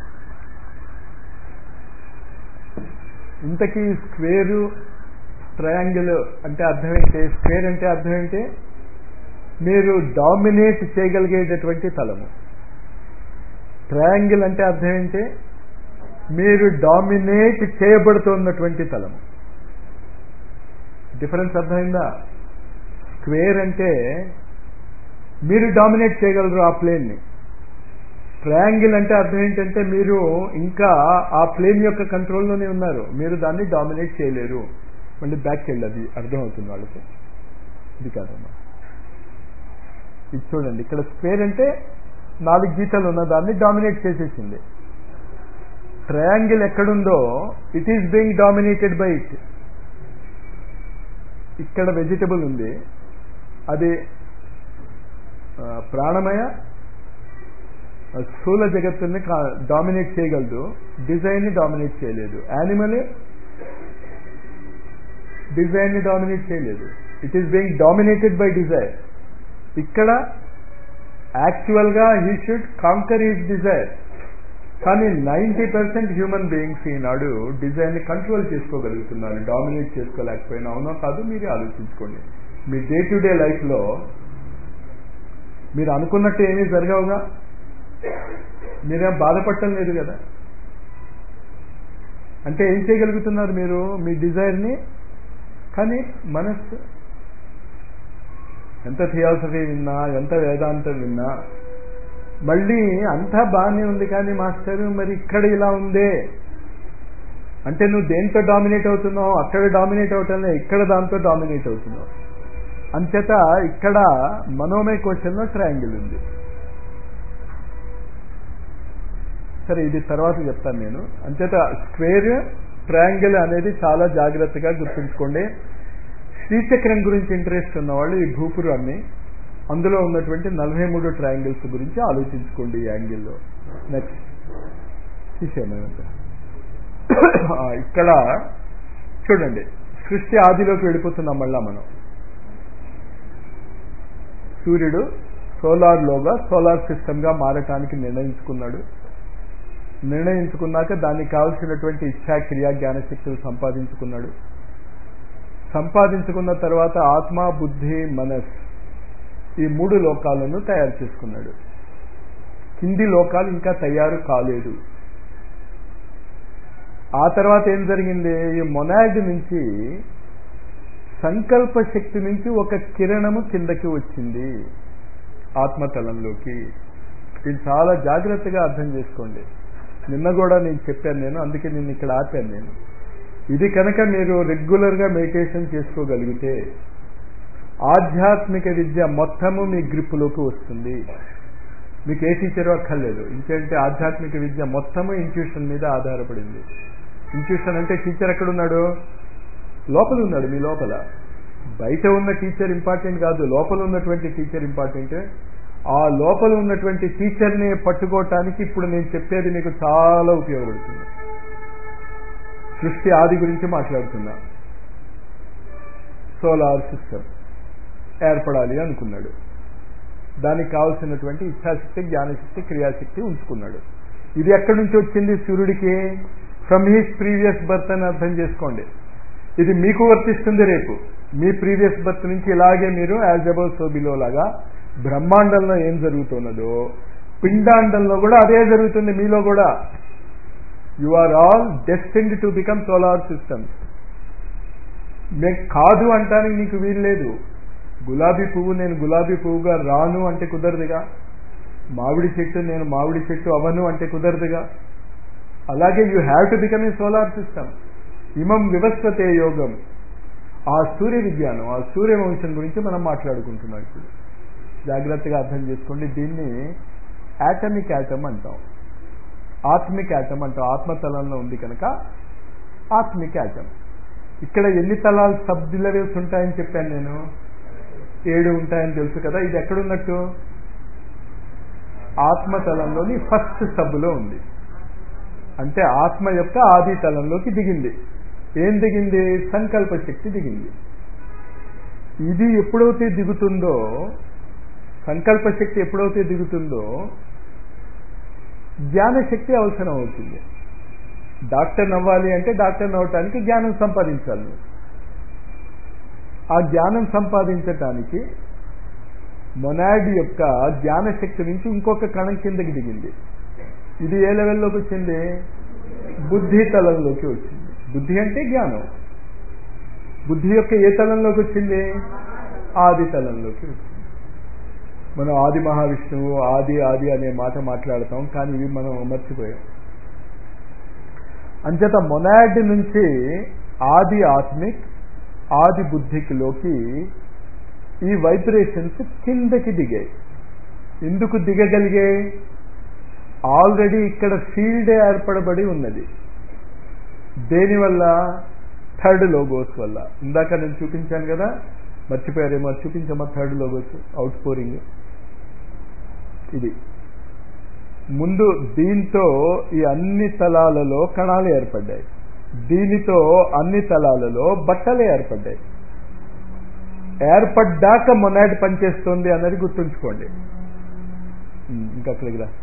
ఇంతకీ స్క్వేరు ట్రయాంగిల్ అంటే అర్థం ఏంటి? స్క్వేర్ అంటే అర్థం ఏంటి? మీరు డామినేట్ చేయగలిగేటటువంటి తలము. ట్రయాంగిల్ అంటే అర్థం ఏంటి? మీరు డామినేట్ చేయబడుతున్నటువంటి తలము. డిఫరెన్స్ అర్థమైందా? స్క్వేర్ అంటే మీరు డామినేట్ చేయగలరు ఆ ప్లేన్ని. ట్రయాంగిల్ అంటే అర్థం ఏంటంటే మీరు ఇంకా ఆ ప్లేన్ యొక్క కంట్రోల్లోనే ఉన్నారు, మీరు దాన్ని డామినేట్ చేయలేరు. మళ్ళీ బ్యాక్కి వెళ్ళదు, అర్థమవుతుంది వాళ్ళకి. ఇది కాదమ్మా, ఇది చూడండి. ఇక్కడ స్క్వేర్ అంటే నాలుగు గీతలు ఉన్న దాన్ని డామినేట్ చేసేసింది. ట్రయాంగిల్ ఎక్కడుందో it is being dominated by it. ఇక్కడ వెజిటబుల్ ఉంది, అది ప్రాణమయ స్థూల జగత్తుని డామినేట్ చేయగలదు, డిజైన్ని డామినేట్ చేయలేదు. యానిమల్ డిజైన్ని డామినేట్ చేయలేదు. It is being dominated by desire. ఇక్కడ యాక్చువల్గా he should conquer his desire. కానీ నైంటీ పర్సెంట్ హ్యూమన్ బీయింగ్స్ ఈనాడు డిజైన్ని కంట్రోల్ చేసుకోగలుగుతున్నారు, డామినేట్ చేసుకోలేకపోయినా. అవునో కాదు మీరే ఆలోచించుకోండి. మీ డే టు డే లైఫ్లో మీరు అనుకున్నట్టు ఏమీ జరగవుగా, మీరేం బాధపడటం లేదు కదా. అంటే ఏం చేయగలుగుతున్నారు మీరు? మీ డిజైర్ని. కానీ మనస్సు ఎంత థియాసఫీ విన్నా, ఎంత వేదాంతం విన్నా, మళ్ళీ అంతా బాగానే ఉంది. కానీ మాస్టరు మరి ఇక్కడ ఇలా ఉందే అంటే నువ్వు దేంతో డామినేట్ అవుతున్నావు? అక్కడ డామినేట్ అవటంలే, ఇక్కడ దాంతో డామినేట్ అవుతున్నావు. అంచేత ఇక్కడ మనోమయ కోశంలో ట్రయాంగిల్ ఉంది. సరే, ఇది తర్వాత చెప్తాను నేను. అంచేత స్క్వేర్ ట్రయాంగిల్ అనేది చాలా జాగ్రత్తగా గుర్తుంచుకోండి. శ్రీచక్రం గురించి ఇంట్రెస్ట్ ఉన్నవాళ్ళు ఈ భూపురాన్ని, అందులో ఉన్నటువంటి నలభై మూడు ట్రయాంగిల్స్ గురించి ఆలోచించుకోండి ఈ యాంగిల్లో. నెక్స్ట్ తీసేయమంట. ఇక్కడ చూడండి, సృష్టి ఆదిలోకి వెళ్ళిపోతున్నాం మళ్ళా మనం. సూర్యుడు సోలార్లోగా సోలార్ సిస్టమ్గా మారటానికి నిర్ణయించుకున్నాడు. నిర్ణయించుకున్నాక దానికి కావలసినటువంటి ఇచ్ఛా క్రియా జ్ఞానశక్తులు సంపాదించుకున్నాడు. సంపాదించుకున్న తర్వాత ఆత్మ, బుద్ధి, మనస్ ఈ మూడు లోకాలను తయారు చేసుకున్నాడు. కింది లోకాలు ఇంకా తయారు కాలేదు. ఆ తర్వాత ఏం జరిగింది? ఈ మొనాడ్ నుంచి, సంకల్ప శక్తి నుంచి ఒక కిరణము కిందకి వచ్చింది ఆత్మతలంలోకి. ఇది చాలా జాగ్రత్తగా అర్థం చేసుకోండి. నిన్న కూడా నేను చెప్పాను నేను, అందుకే నేను ఇక్కడ ఆపాను నేను. ఇది కనుక మీరు రెగ్యులర్గా మెడిటేషన్ చేసుకోగలిగితే ఆధ్యాత్మిక విద్య మొత్తము మీ గ్రిప్పులోకి వస్తుంది. మీకు ఏ టీచరు అక్కర్లేదు. ఇంకేంటే ఆధ్యాత్మిక విద్య మొత్తము ఇంట్యూషన్ మీద ఆధారపడింది. ఇంట్యూషన్ అంటే టీచర్ ఎక్కడున్నాడు? లోపల ఉన్నాడు, మీ లోపల. బయట ఉన్న టీచర్ ఇంపార్టెంట్ కాదు, లోపల ఉన్నటువంటి టీచర్ ఇంపార్టెంట్. ఆ లోపల ఉన్నటువంటి టీచర్ని పట్టుకోవటానికి ఇప్పుడు నేను చెప్పేది మీకు చాలా ఉపయోగపడుతుంది. సృష్టి ఆది గురించి మాట్లాడుతున్నా. సోలార్ సిస్టమ్ ఏర్పడాలి అనుకున్నాడు. దానికి కావలసినటువంటి ఇచ్ఛాశక్తి, జ్ఞానశక్తి, క్రియాశక్తి ఉంచుకున్నాడు. ఇది ఎక్కడి నుంచి వచ్చింది సూర్యుడికి? ఫ్రమ్ హిస్ ప్రీవియస్ బర్త్ అని అర్థం చేసుకోండి. ఇది మీకు వర్తిస్తుంది రేపు. మీ ప్రీవియస్ బర్త్ నుంచి ఇలాగే మీరు యాజ్ అబౌవ్ సో బిలో లాగా బ్రహ్మాండంలో ఏం జరుగుతున్నదో పిండాండంలో కూడా అదే జరుగుతుంది మీలో కూడా. You are all destined to become solar systems. మీకు కాదు అంటానికి నీకు వీలు లేదు. గులాబీ పువ్వు నేను గులాబీ పువ్వుగా రాను అంటే కుదరదుగా. మామిడి చెట్టు నేను మామిడి చెట్టు అవను అంటే కుదరదుగా. అలాగే you have to become a solar system. ఇమం వివస్వతే యోగం. ఆ సూర్య విజ్ఞానం, ఆ సూర్యవంశం గురించి మనం మాట్లాడుకుంటున్నాం ఇప్పుడు. జాగ్రత్తగా అర్థం చేసుకోండి. దీన్ని యాటమిక్ యాటమ్ అంటాం, ఆత్మిక్ యాటమ్ అంటాం. ఆత్మతలంలో ఉంది కనుక ఆత్మిక్ యాటమ్. ఇక్కడ ఎన్ని తలాలు సబ్ లెవెల్స్ ఉంటాయని చెప్పాను నేను? ఏడు ఉంటాయని తెలుసు కదా. ఇది ఎక్కడున్నట్టు? ఆత్మతలంలోని ఫస్ట్ సబ్బులో ఉంది. అంటే ఆత్మ యొక్క ఆది తలంలోకి దిగింది. ఏం దిగింది? సంకల్ప శక్తి దిగింది. ఇది ఎప్పుడైతే దిగుతుందో, సంకల్ప శక్తి ఎప్పుడైతే దిగుతుందో జ్ఞానశక్తి అవసరం అవుతుంది. డాక్టర్ నవ్వాలి అంటే డాక్టర్ నవ్వటానికి జ్ఞానం సంపాదించాలి. ఆ జ్ఞానం సంపాదించటానికి మొనాడ్ యొక్క జ్ఞానశక్తి నుంచి ఇంకొక కణం కిందకి దిగింది. ఇది ఏ లెవెల్లోకి వచ్చింది? బుద్ధి తలంలోకి వచ్చింది. బుద్ధి అంటే జ్ఞానం. బుద్ధి యొక్క ఏ తలంలోకి వచ్చింది? ఆది తలంలోకి వచ్చింది. మనం ఆది మహావిష్ణువు, ఆది ఆది అనే మాట మాట్లాడతాం, కానీ ఇవి మనం మర్చిపోయాం. అంచేత మొనాడ్ నుంచి ఆది ఆత్మిక్, ఆది బుద్ధికిలోకి ఈ వైబ్రేషన్స్ కిందకి దిగాయి. ఎందుకు దిగగలిగాయి? ఆల్రెడీ ఇక్కడ ఫీల్డ్ ఏర్పడబడి ఉన్నది. దేనివల్ల? థర్డ్ లోగోస్ వల్ల. ఇందాక నేను చూపించాను కదా, మర్చిపోయారేమో, చూపించమా థర్డ్ లోగోస్ అవుట్ పోరింగ్. ఇది ముందు దీంతో ఈ అన్ని తలాలలో కణాలు ఏర్పడ్డాయి. దీనితో అన్ని తలాలలో బట్టలు ఏర్పడ్డాయి. ఏర్పడ్డాక మొనాడ్ పనిచేస్తుంది అన్నది గుర్తుంచుకోండి. ఇంకా అక్కడికి రా.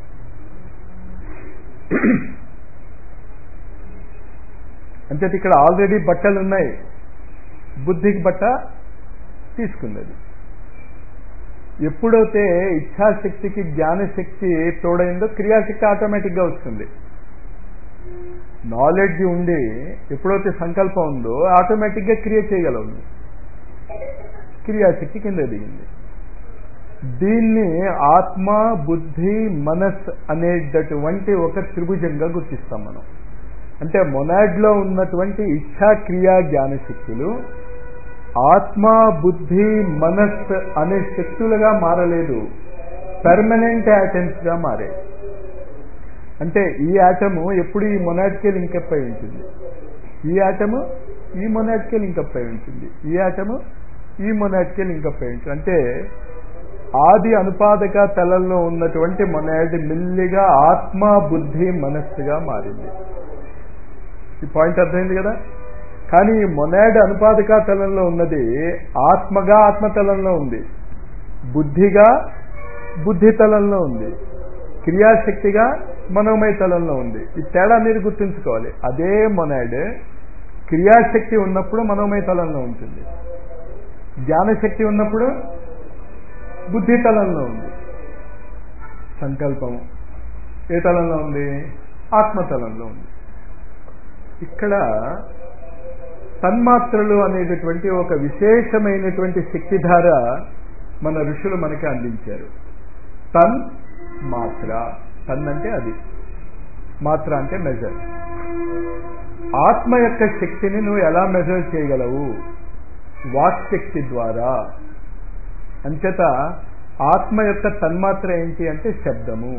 అంటే ఇక్కడ ఆల్రెడీ బట్టలు ఉన్నాయి. బుద్ధికి బట్ట తీసుకున్నది. ఎప్పుడైతే ఇచ్ఛాశక్తికి జ్ఞానశక్తి తోడైందో క్రియాశక్తి ఆటోమేటిక్గా వస్తుంది. నాలెడ్జ్ ఉండి ఎప్పుడైతే సంకల్పం ఉందో ఆటోమేటిక్గా క్రియ చేయగలవు. క్రియాశక్తి కింద దిగింది. దీన్ని ఆత్మ, బుద్ధి, మనస్ అనేటటువంటి ఒక త్రిభుజంగా గుర్తిస్తాం మనం. అంటే మొనాడ్లో ఉన్నటువంటి ఇచ్ఛా, క్రియా, జ్ఞానశక్తులు ఆత్మ, బుద్ధి, మనస్ అనే శక్తులుగా మారలేదు, పర్మనెంట్ యాటమ్స్గా మారే. అంటే ఈ యాటము ఎప్పుడు ఈ మొనాడ్కే లింకప్ అయి ఉంటుంది. ఈ యాటము ఈ మొనాడ్కే లింకప్ అయి ఉంటుంది. ఈ యాటము ఈ మొనాడ్కే లింకప్ అయి ఉంటుంది. అంటే ఆది అనుపాదక తలంలో ఉన్నటువంటి మొనాడ్ మెల్లిగా ఆత్మ, బుద్ధి, మనస్సుగా మారింది. ఈ పాయింట్ అర్థమైంది కదా. కానీ ఈ మొనాడ్ అనుపాదక తలంలో ఉన్నది ఆత్మగా ఆత్మతలంలో ఉంది, బుద్ధిగా బుద్ధి తలంలో ఉంది, క్రియాశక్తిగా మనోమయ తలంలో ఉంది. ఈ తేడా మీరు గుర్తుంచుకోవాలి. అదే మొనాడ్ క్రియాశక్తి ఉన్నప్పుడు మనోమయ తలంలో ఉంటుంది, జ్ఞానశక్తి ఉన్నప్పుడు బుద్ధి తలంలో ఉంది. సంకల్పం ఏ తలంలో ఉంది? ఆత్మతలంలో ఉంది. ఇక్కడ తన్మాత్రలు అనేటటువంటి ఒక విశేషమైనటువంటి శక్తిధార మన ఋషులు మనకి అందించారు. తన్ మాత్ర. తన్ అంటే అది, మాత్ర అంటే మెజర్. ఆత్మ యొక్క శక్తిని నువ్వు ఎలా మెజర్ చేయగలవు? వాక్శక్తి ద్వారా. అంచేత ఆత్మ యొక్క తన్మాత్ర ఏంటి అంటే శబ్దము.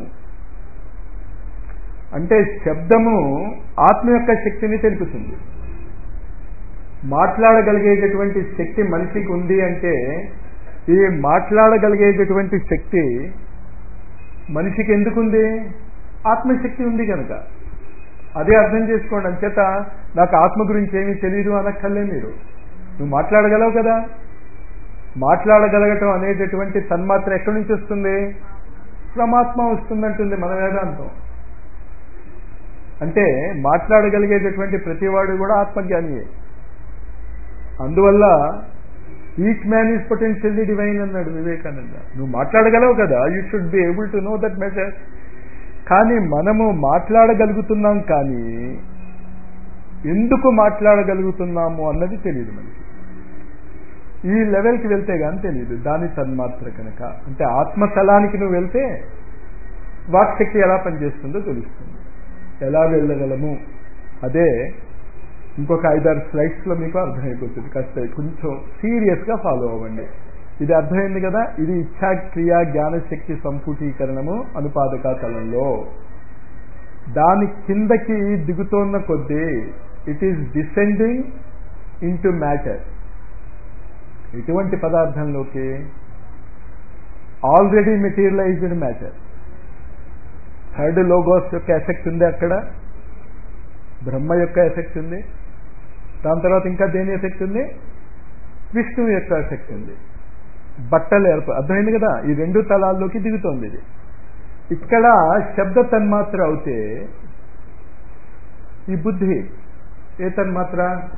అంటే శబ్దము ఆత్మ యొక్క శక్తిని తెలుపుతుంది. మాట్లాడగలిగేటటువంటి శక్తి మనిషికి ఉంది అంటే ఈ మాట్లాడగలిగేటటువంటి శక్తి మనిషికి ఎందుకుంది? ఆత్మశక్తి ఉంది కనుక. అదే అర్థం చేసుకోండి. అంచేత నాకు ఆత్మ గురించి ఏమీ తెలియదు అనక్కర్లే మీరు. నువ్వు మాట్లాడగలవు కదా. మాట్లాడగలగటం అనేటటువంటి తన్మాత్ర ఎక్కడి నుంచి వస్తుంది? పరమాత్మ వస్తుందంటుంది మన వేదాంతం. అంటే మాట్లాడగలిగేటటువంటి ప్రతివాడు కూడా ఆత్మజ్ఞానియే. అందువల్ల each man is potentially divine అన్నాడు వివేకానంద. నువ్వు మాట్లాడగలవు కదా, you should be able to know that measure. కానీ మనము మాట్లాడగలుగుతున్నాం, కానీ ఎందుకు మాట్లాడగలుగుతున్నాము అన్నది తెలియదు మనకి. ఈ లెవెల్కి వెళ్తే కానీ తెలియదు. దాని తన్మాత్ర కనుక. అంటే ఆత్మతలానికి నువ్వు వెళ్తే వాక్శక్తి ఎలా పనిచేస్తుందో తెలుస్తుంది. ఎలా వెళ్ళగలము అదే ఇంకొక ఐదారు స్లైడ్స్లో మీకు అర్థమైపోతుంది. కాస్త కొంచెం సీరియస్గా ఫాలో అవ్వండి. ఇది అర్థమైంది కదా. ఇది ఇచ్ఛా, క్రియా, జ్ఞానశక్తి సంపుటీకరణము అనుపాదక తలంలో. దాని కిందకి దిగుతోన్న కొద్దీ it is descending into matter. ఎటువంటి పదార్థంలోకి? Already materialized matter. Third logos యొక్క ఎఫెక్ట్ ఉంది అక్కడ, బ్రహ్మ యొక్క ఎఫెక్ట్ ఉంది, దాని తర్వాత ఇంకా దేని ఎఫెక్ట్ ఉంది? విష్ణువు యొక్క ఎఫెక్ట్ ఉంది. బట్టలు ఏర్ప అర్థమైంది కదా, ఈ రెండు తలాల్లోకి దిగుతోంది ఇది. ఇక్కడ శబ్ద తన్మాత్ర అవుతే ఈ బుద్ధి ఏ తన్మాత్ర?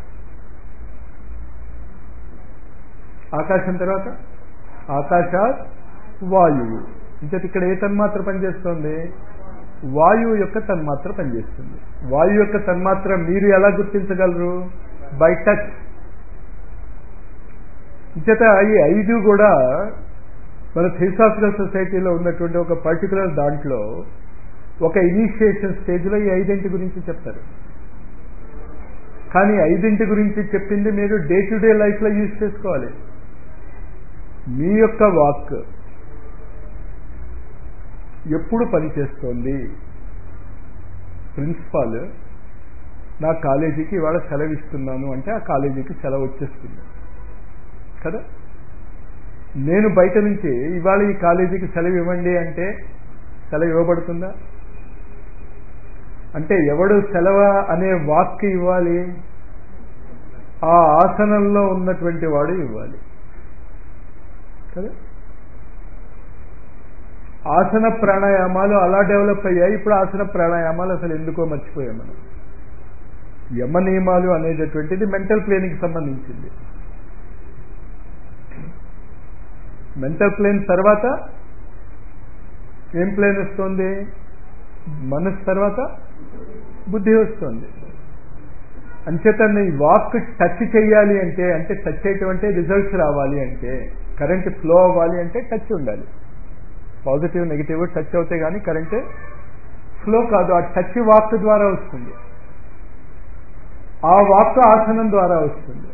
ఆకాశం తర్వాత ఆకాశాత్ వాయువు. ఇంకా ఇక్కడ ఏ తన్మాత్ర పనిచేస్తుంది? వాయువు యొక్క తన్మాత్ర పనిచేస్తుంది. వాయువు యొక్క తన్మాత్ర మీరు ఎలా గుర్తించగలరు? By touch. ఇంచేత ఈ ఐదు కూడా మన థియోసాఫికల్ సొసైటీలో ఉన్నటువంటి ఒక పర్టికులర్ దాంట్లో ఒక ఇనిషియేషన్ స్టేజ్లో ఈ ఐదింటి గురించి చెప్తారు. కానీ ఐదింటి గురించి చెప్పింది మీరు డే టు డే లైఫ్లో యూజ్ చేసుకోవాలి. మీ యొక్క వాక్ ఎప్పుడు పనిచేస్తోంది? ప్రిన్సిపాల్ నా కాలేజీకి ఇవాళ సెలవు ఇస్తున్నాను అంటే ఆ కాలేజీకి సెలవు వచ్చేస్తుంది కదా. నేను బయట నుంచి ఇవాళ ఈ కాలేజీకి సెలవు ఇవ్వండి అంటే సెలవు ఇవ్వబడుతుందా? అంటే ఎవడు సెలవు అనే వాక్ ఇవ్వాలి? ఆ ఆసనంలో ఉన్నటువంటి వాడు ఇవ్వాలి కదా. ఆసన ప్రాణాయామాలు అలా డెవలప్ అయ్యాయి. ఇప్పుడు ఆసన ప్రాణాయామాలు అసలు ఎందుకో మర్చిపోయాం మనం. యమ నియమాలు అనేటటువంటిది మెంటల్ ప్లేన్కి సంబంధించింది. మెంటల్ ప్లేన్ తర్వాత ఏం ప్లేన్ వస్తుంది? మనసు తర్వాత బుద్ధి వస్తుంది. అంచేత ఈ వాక్ టచ్ చేయాలి అంటే అంటే టచ్ చేయటం అంటే రిజల్ట్స్ రావాలి అంటే, కరెంట్ ఫ్లో అవ్వాలి అంటే టచ్ ఉండాలి. పాజిటివ్ నెగిటివ్ టచ్ అవుతే కానీ కరెంట్ ఫ్లో కాదు. ఆ టచ్ వాక్ ద్వారా వస్తుంది. ఆ వాక్ ఆసనం ద్వారా వస్తుంది.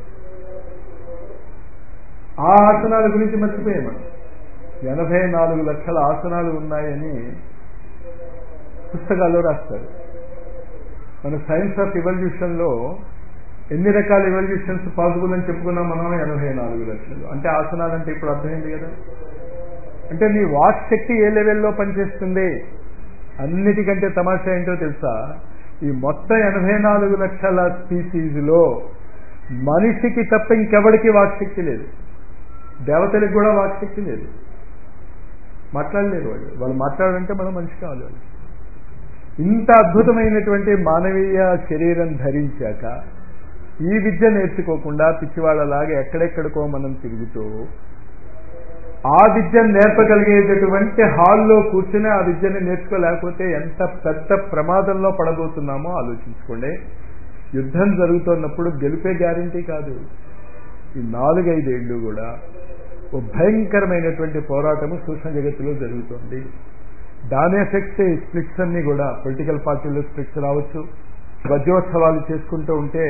ఆ ఆసనాల గురించి మర్చిపోయాం మనం. ఎనభై నాలుగు లక్షల ఆసనాలు ఉన్నాయని పుస్తకాల్లో రాస్తారు. మన సైన్స్ ఆఫ్ ఎవల్యూషన్లో ఎన్ని రకాల ఎవల్యూషన్స్ పాసిబుల్ అని చెప్పుకున్నాం మనం? ఎనభై నాలుగు లక్షలు. అంటే ఆసనాలు అంటే ఇప్పుడు అర్థమైంది కదా. అంటే నీ వాక్ శక్తి ఏ లెవెల్లో పనిచేస్తుంది? అన్నిటికంటే తమాషా ఏంటో తెలుసా? ఈ మొత్తం ఎనభై నాలుగు లక్షల స్పీసీస్లో మనిషికి తప్ప ఇంకెవడికి వాక్శక్తి లేదు. దేవతలకు కూడా వాక్శక్తి లేదు. మాట్లాడలేరు వాళ్ళు. వాళ్ళు మాట్లాడాలంటే మనం మనిషి కావాలి. వాళ్ళు ఇంత అద్భుతమైనటువంటి మానవీయ శరీరం ధరించాక ఈ విద్య నేర్చుకోకుండా పిచ్చివాళ్ళలాగా ఎక్కడెక్కడికో మనం తిరుగుతూ ఆ విద్యను నేర్పగలిగేటటువంటి హాల్లో కూర్చుని ఆ విద్యను నేర్చుకోలేకపోతే ఎంత పెద్ద ప్రమాదంలో పడబోతున్నామో ఆలోచించుకోండి. యుద్ధం జరుగుతున్నప్పుడు గెలిపే గ్యారంటీ కాదు. ఈ నాలుగైదేళ్లు కూడా ఓ భయంకరమైనటువంటి పోరాటము సూక్ష్మ జగత్తులో జరుగుతోంది. దాని ఎఫెక్ట్స్ ఈ స్ప్లిట్స్ అన్ని కూడా పొలిటికల్ పార్టీలో స్ప్లిట్స్ రావచ్చు. వజ్రోత్సవాలు చేసుకుంటూ ఉంటే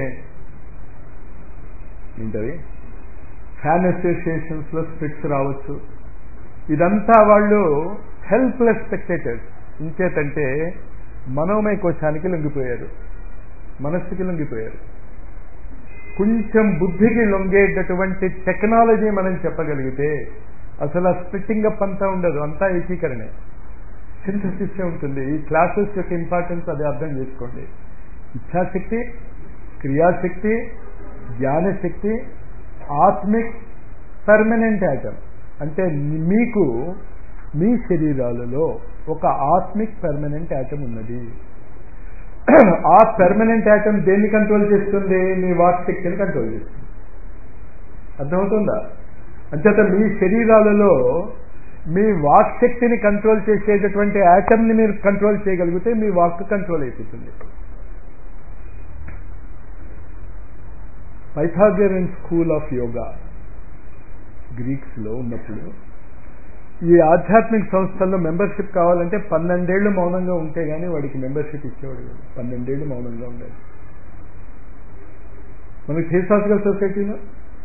ఏంటవి ఫ్యాన్ అసోసియేషన్స్లో స్ప్లిట్స్ రావచ్చు. ఇదంతా వాళ్ళు హెల్ప్లెస్ స్పెక్టేటర్స్. ఇంకేతంటే మనోమయ కోశానికి లొంగిపోయారు, మనస్సుకి లొంగిపోయారు. కొంచెం బుద్ధికి లొంగేటటువంటి టెక్నాలజీ మనం చెప్పగలిగితే అసలు ఆ స్ప్లిట్టింగ్ అప్ అంతా ఉండదు. అంతా ఏకీకరణే, సింథసిస్ ఉంటుంది. ఈ క్లాసెస్ యొక్క ఇంపార్టెన్స్ అది అర్థం చేసుకోండి. ఇచ్ఛాశక్తి, క్రియాశక్తి, జ్ఞానశక్తి, ఆత్మిక్ పర్మనెంట్ యాటమ్. అంటే మీకు మీ శరీరాలలో ఒక ఆత్మిక్ పర్మనెంట్ యాటమ్ ఉన్నది. ఆ పర్మనెంట్ యాటమ్ దేన్ని కంట్రోల్ చేస్తుంది? మీ వాక్ శక్తిని కంట్రోల్ చేస్తుంది. అర్థమవుతుందా? అంచేత మీ శరీరాలలో మీ వాక్ శక్తిని కంట్రోల్ చేసేటటువంటి యాటమ్ని మీరు కంట్రోల్ చేయగలిగితే మీ వాక్ కంట్రోల్ అయిపోతుంది. పైథాగరన్ స్కూల్ ఆఫ్ యోగా గ్రీక్స్లో ఉన్నప్పుడు ఈ ఆధ్యాత్మిక సంస్థల్లో మెంబర్షిప్ కావాలంటే పన్నెండేళ్లు మౌనంగా ఉంటే కానీ వాడికి మెంబర్షిప్ ఇచ్చేవాడు కాదు. పన్నెండేళ్లు మౌనంగా ఉండాలి. మనకి థియోసాఫికల్ సొసైటీలో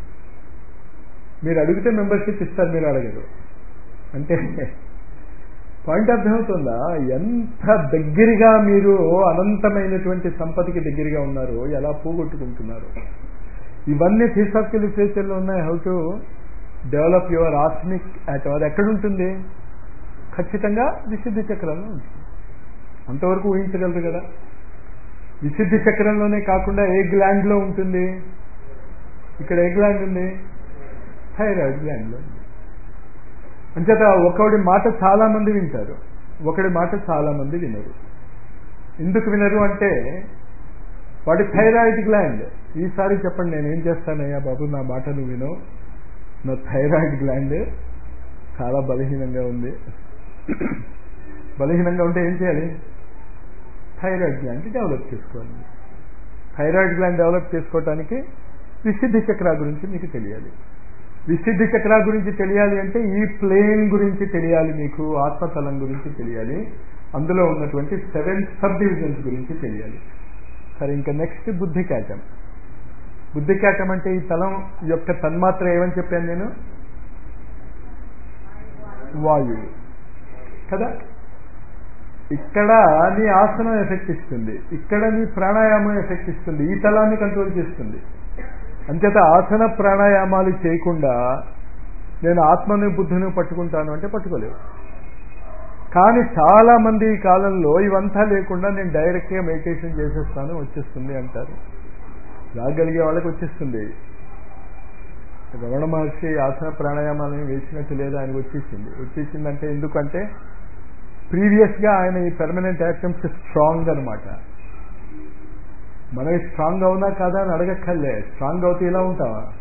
మీరు అడిగితే మెంబర్షిప్ ఇస్తారు, మీరు అడగరు. అంటే పాయింట్ అర్థమవుతుందా? ఎంత దగ్గరగా మీరు అనంతమైనటువంటి సంపదకి దగ్గరగా ఉన్నారో, ఎలా పోగొట్టుకుంటున్నారు. ఇవన్నీ థియోసాఫికల్ లిటరేచర్లో ఉన్నాయి. How to develop your atmic atom. అది ఎక్కడుంటుంది? ఖచ్చితంగా విశుద్ధి చక్రంలో ఉంటుంది. అంతవరకు ఊహించగలరు కదా. విశుద్ధి చక్రంలోనే కాకుండా ఏ గ్లాండ్లో ఉంటుంది? ఇక్కడ ఏ గ్లాండ్ ఉంది? థైరాయిడ్ గ్లాండ్లో ఉంది. అంచేత ఒకడి మాట చాలా మంది వింటారు, ఒకడి మాట చాలా మంది వినరు. ఎందుకు వినరు అంటే వాడి థైరాయిడ్ గ్లాండ్. ఈసారి చెప్పండి, నేనేం చేస్తానయ్యా బాబు, నా మాట నువ్వు వినవు, నా థైరాయిడ్ గ్లాండ్ చాలా బలహీనంగా ఉంది. బలహీనంగా ఉంటే ఏం చేయాలి? థైరాయిడ్ గ్లాండ్ డెవలప్ చేసుకోవాలి. థైరాయిడ్ గ్లాండ్ డెవలప్ చేసుకోవటానికి విశుద్ధి చక్ర గురించి మీకు తెలియాలి. విశుద్ధి చక్ర గురించి తెలియాలి అంటే ఈ ప్లేన్ గురించి తెలియాలి, మీకు ఆత్మతలం గురించి తెలియాలి, అందులో ఉన్నటువంటి సెవెన్ సబ్ డివిజన్స్ గురించి తెలియాలి. సరే, ఇంకా నెక్స్ట్ బుద్ధి క్యాటం. బుద్ధి క్యాటం అంటే ఈ తలం యొక్క తన్మాత్ర ఏమని చెప్పాను నేను? వాయువు కదా. ఇక్కడ నీ ఆసనం ఎఫెక్ట్ ఇస్తుంది, ఇక్కడ నీ ప్రాణాయామం ఎఫెక్ట్ ఇస్తుంది, ఈ తలాన్ని కంట్రోల్ చేస్తుంది. అంచేత ఆసన ప్రాణాయామాలు చేయకుండా నేను ఆత్మని బుద్ధిని పట్టుకుంటాను అంటే పట్టుకోలేవు. కానీ చాలా మంది ఈ కాలంలో ఇవంతా లేకుండా నేను డైరెక్ట్గా మెడిటేషన్ చేసేస్తాను వచ్చేస్తుంది అంటారు. రాగలిగే వాళ్ళకి వచ్చేస్తుంది. రమణ మహర్షి ఆసన ప్రాణాయామాలను వేసినట్టు లేదా, ఆయనకు వచ్చేసింది. వచ్చేసిందంటే ఎందుకంటే ప్రీవియస్గా ఆయన ఈ పెర్మనెంట్ యాక్టమ్స్ స్ట్రాంగ్ అనమాట. మనకి స్ట్రాంగ్ అవునా కాదా అని అడగక్కర్లే, స్ట్రాంగ్ అవుతే ఇలా ఉంటావా?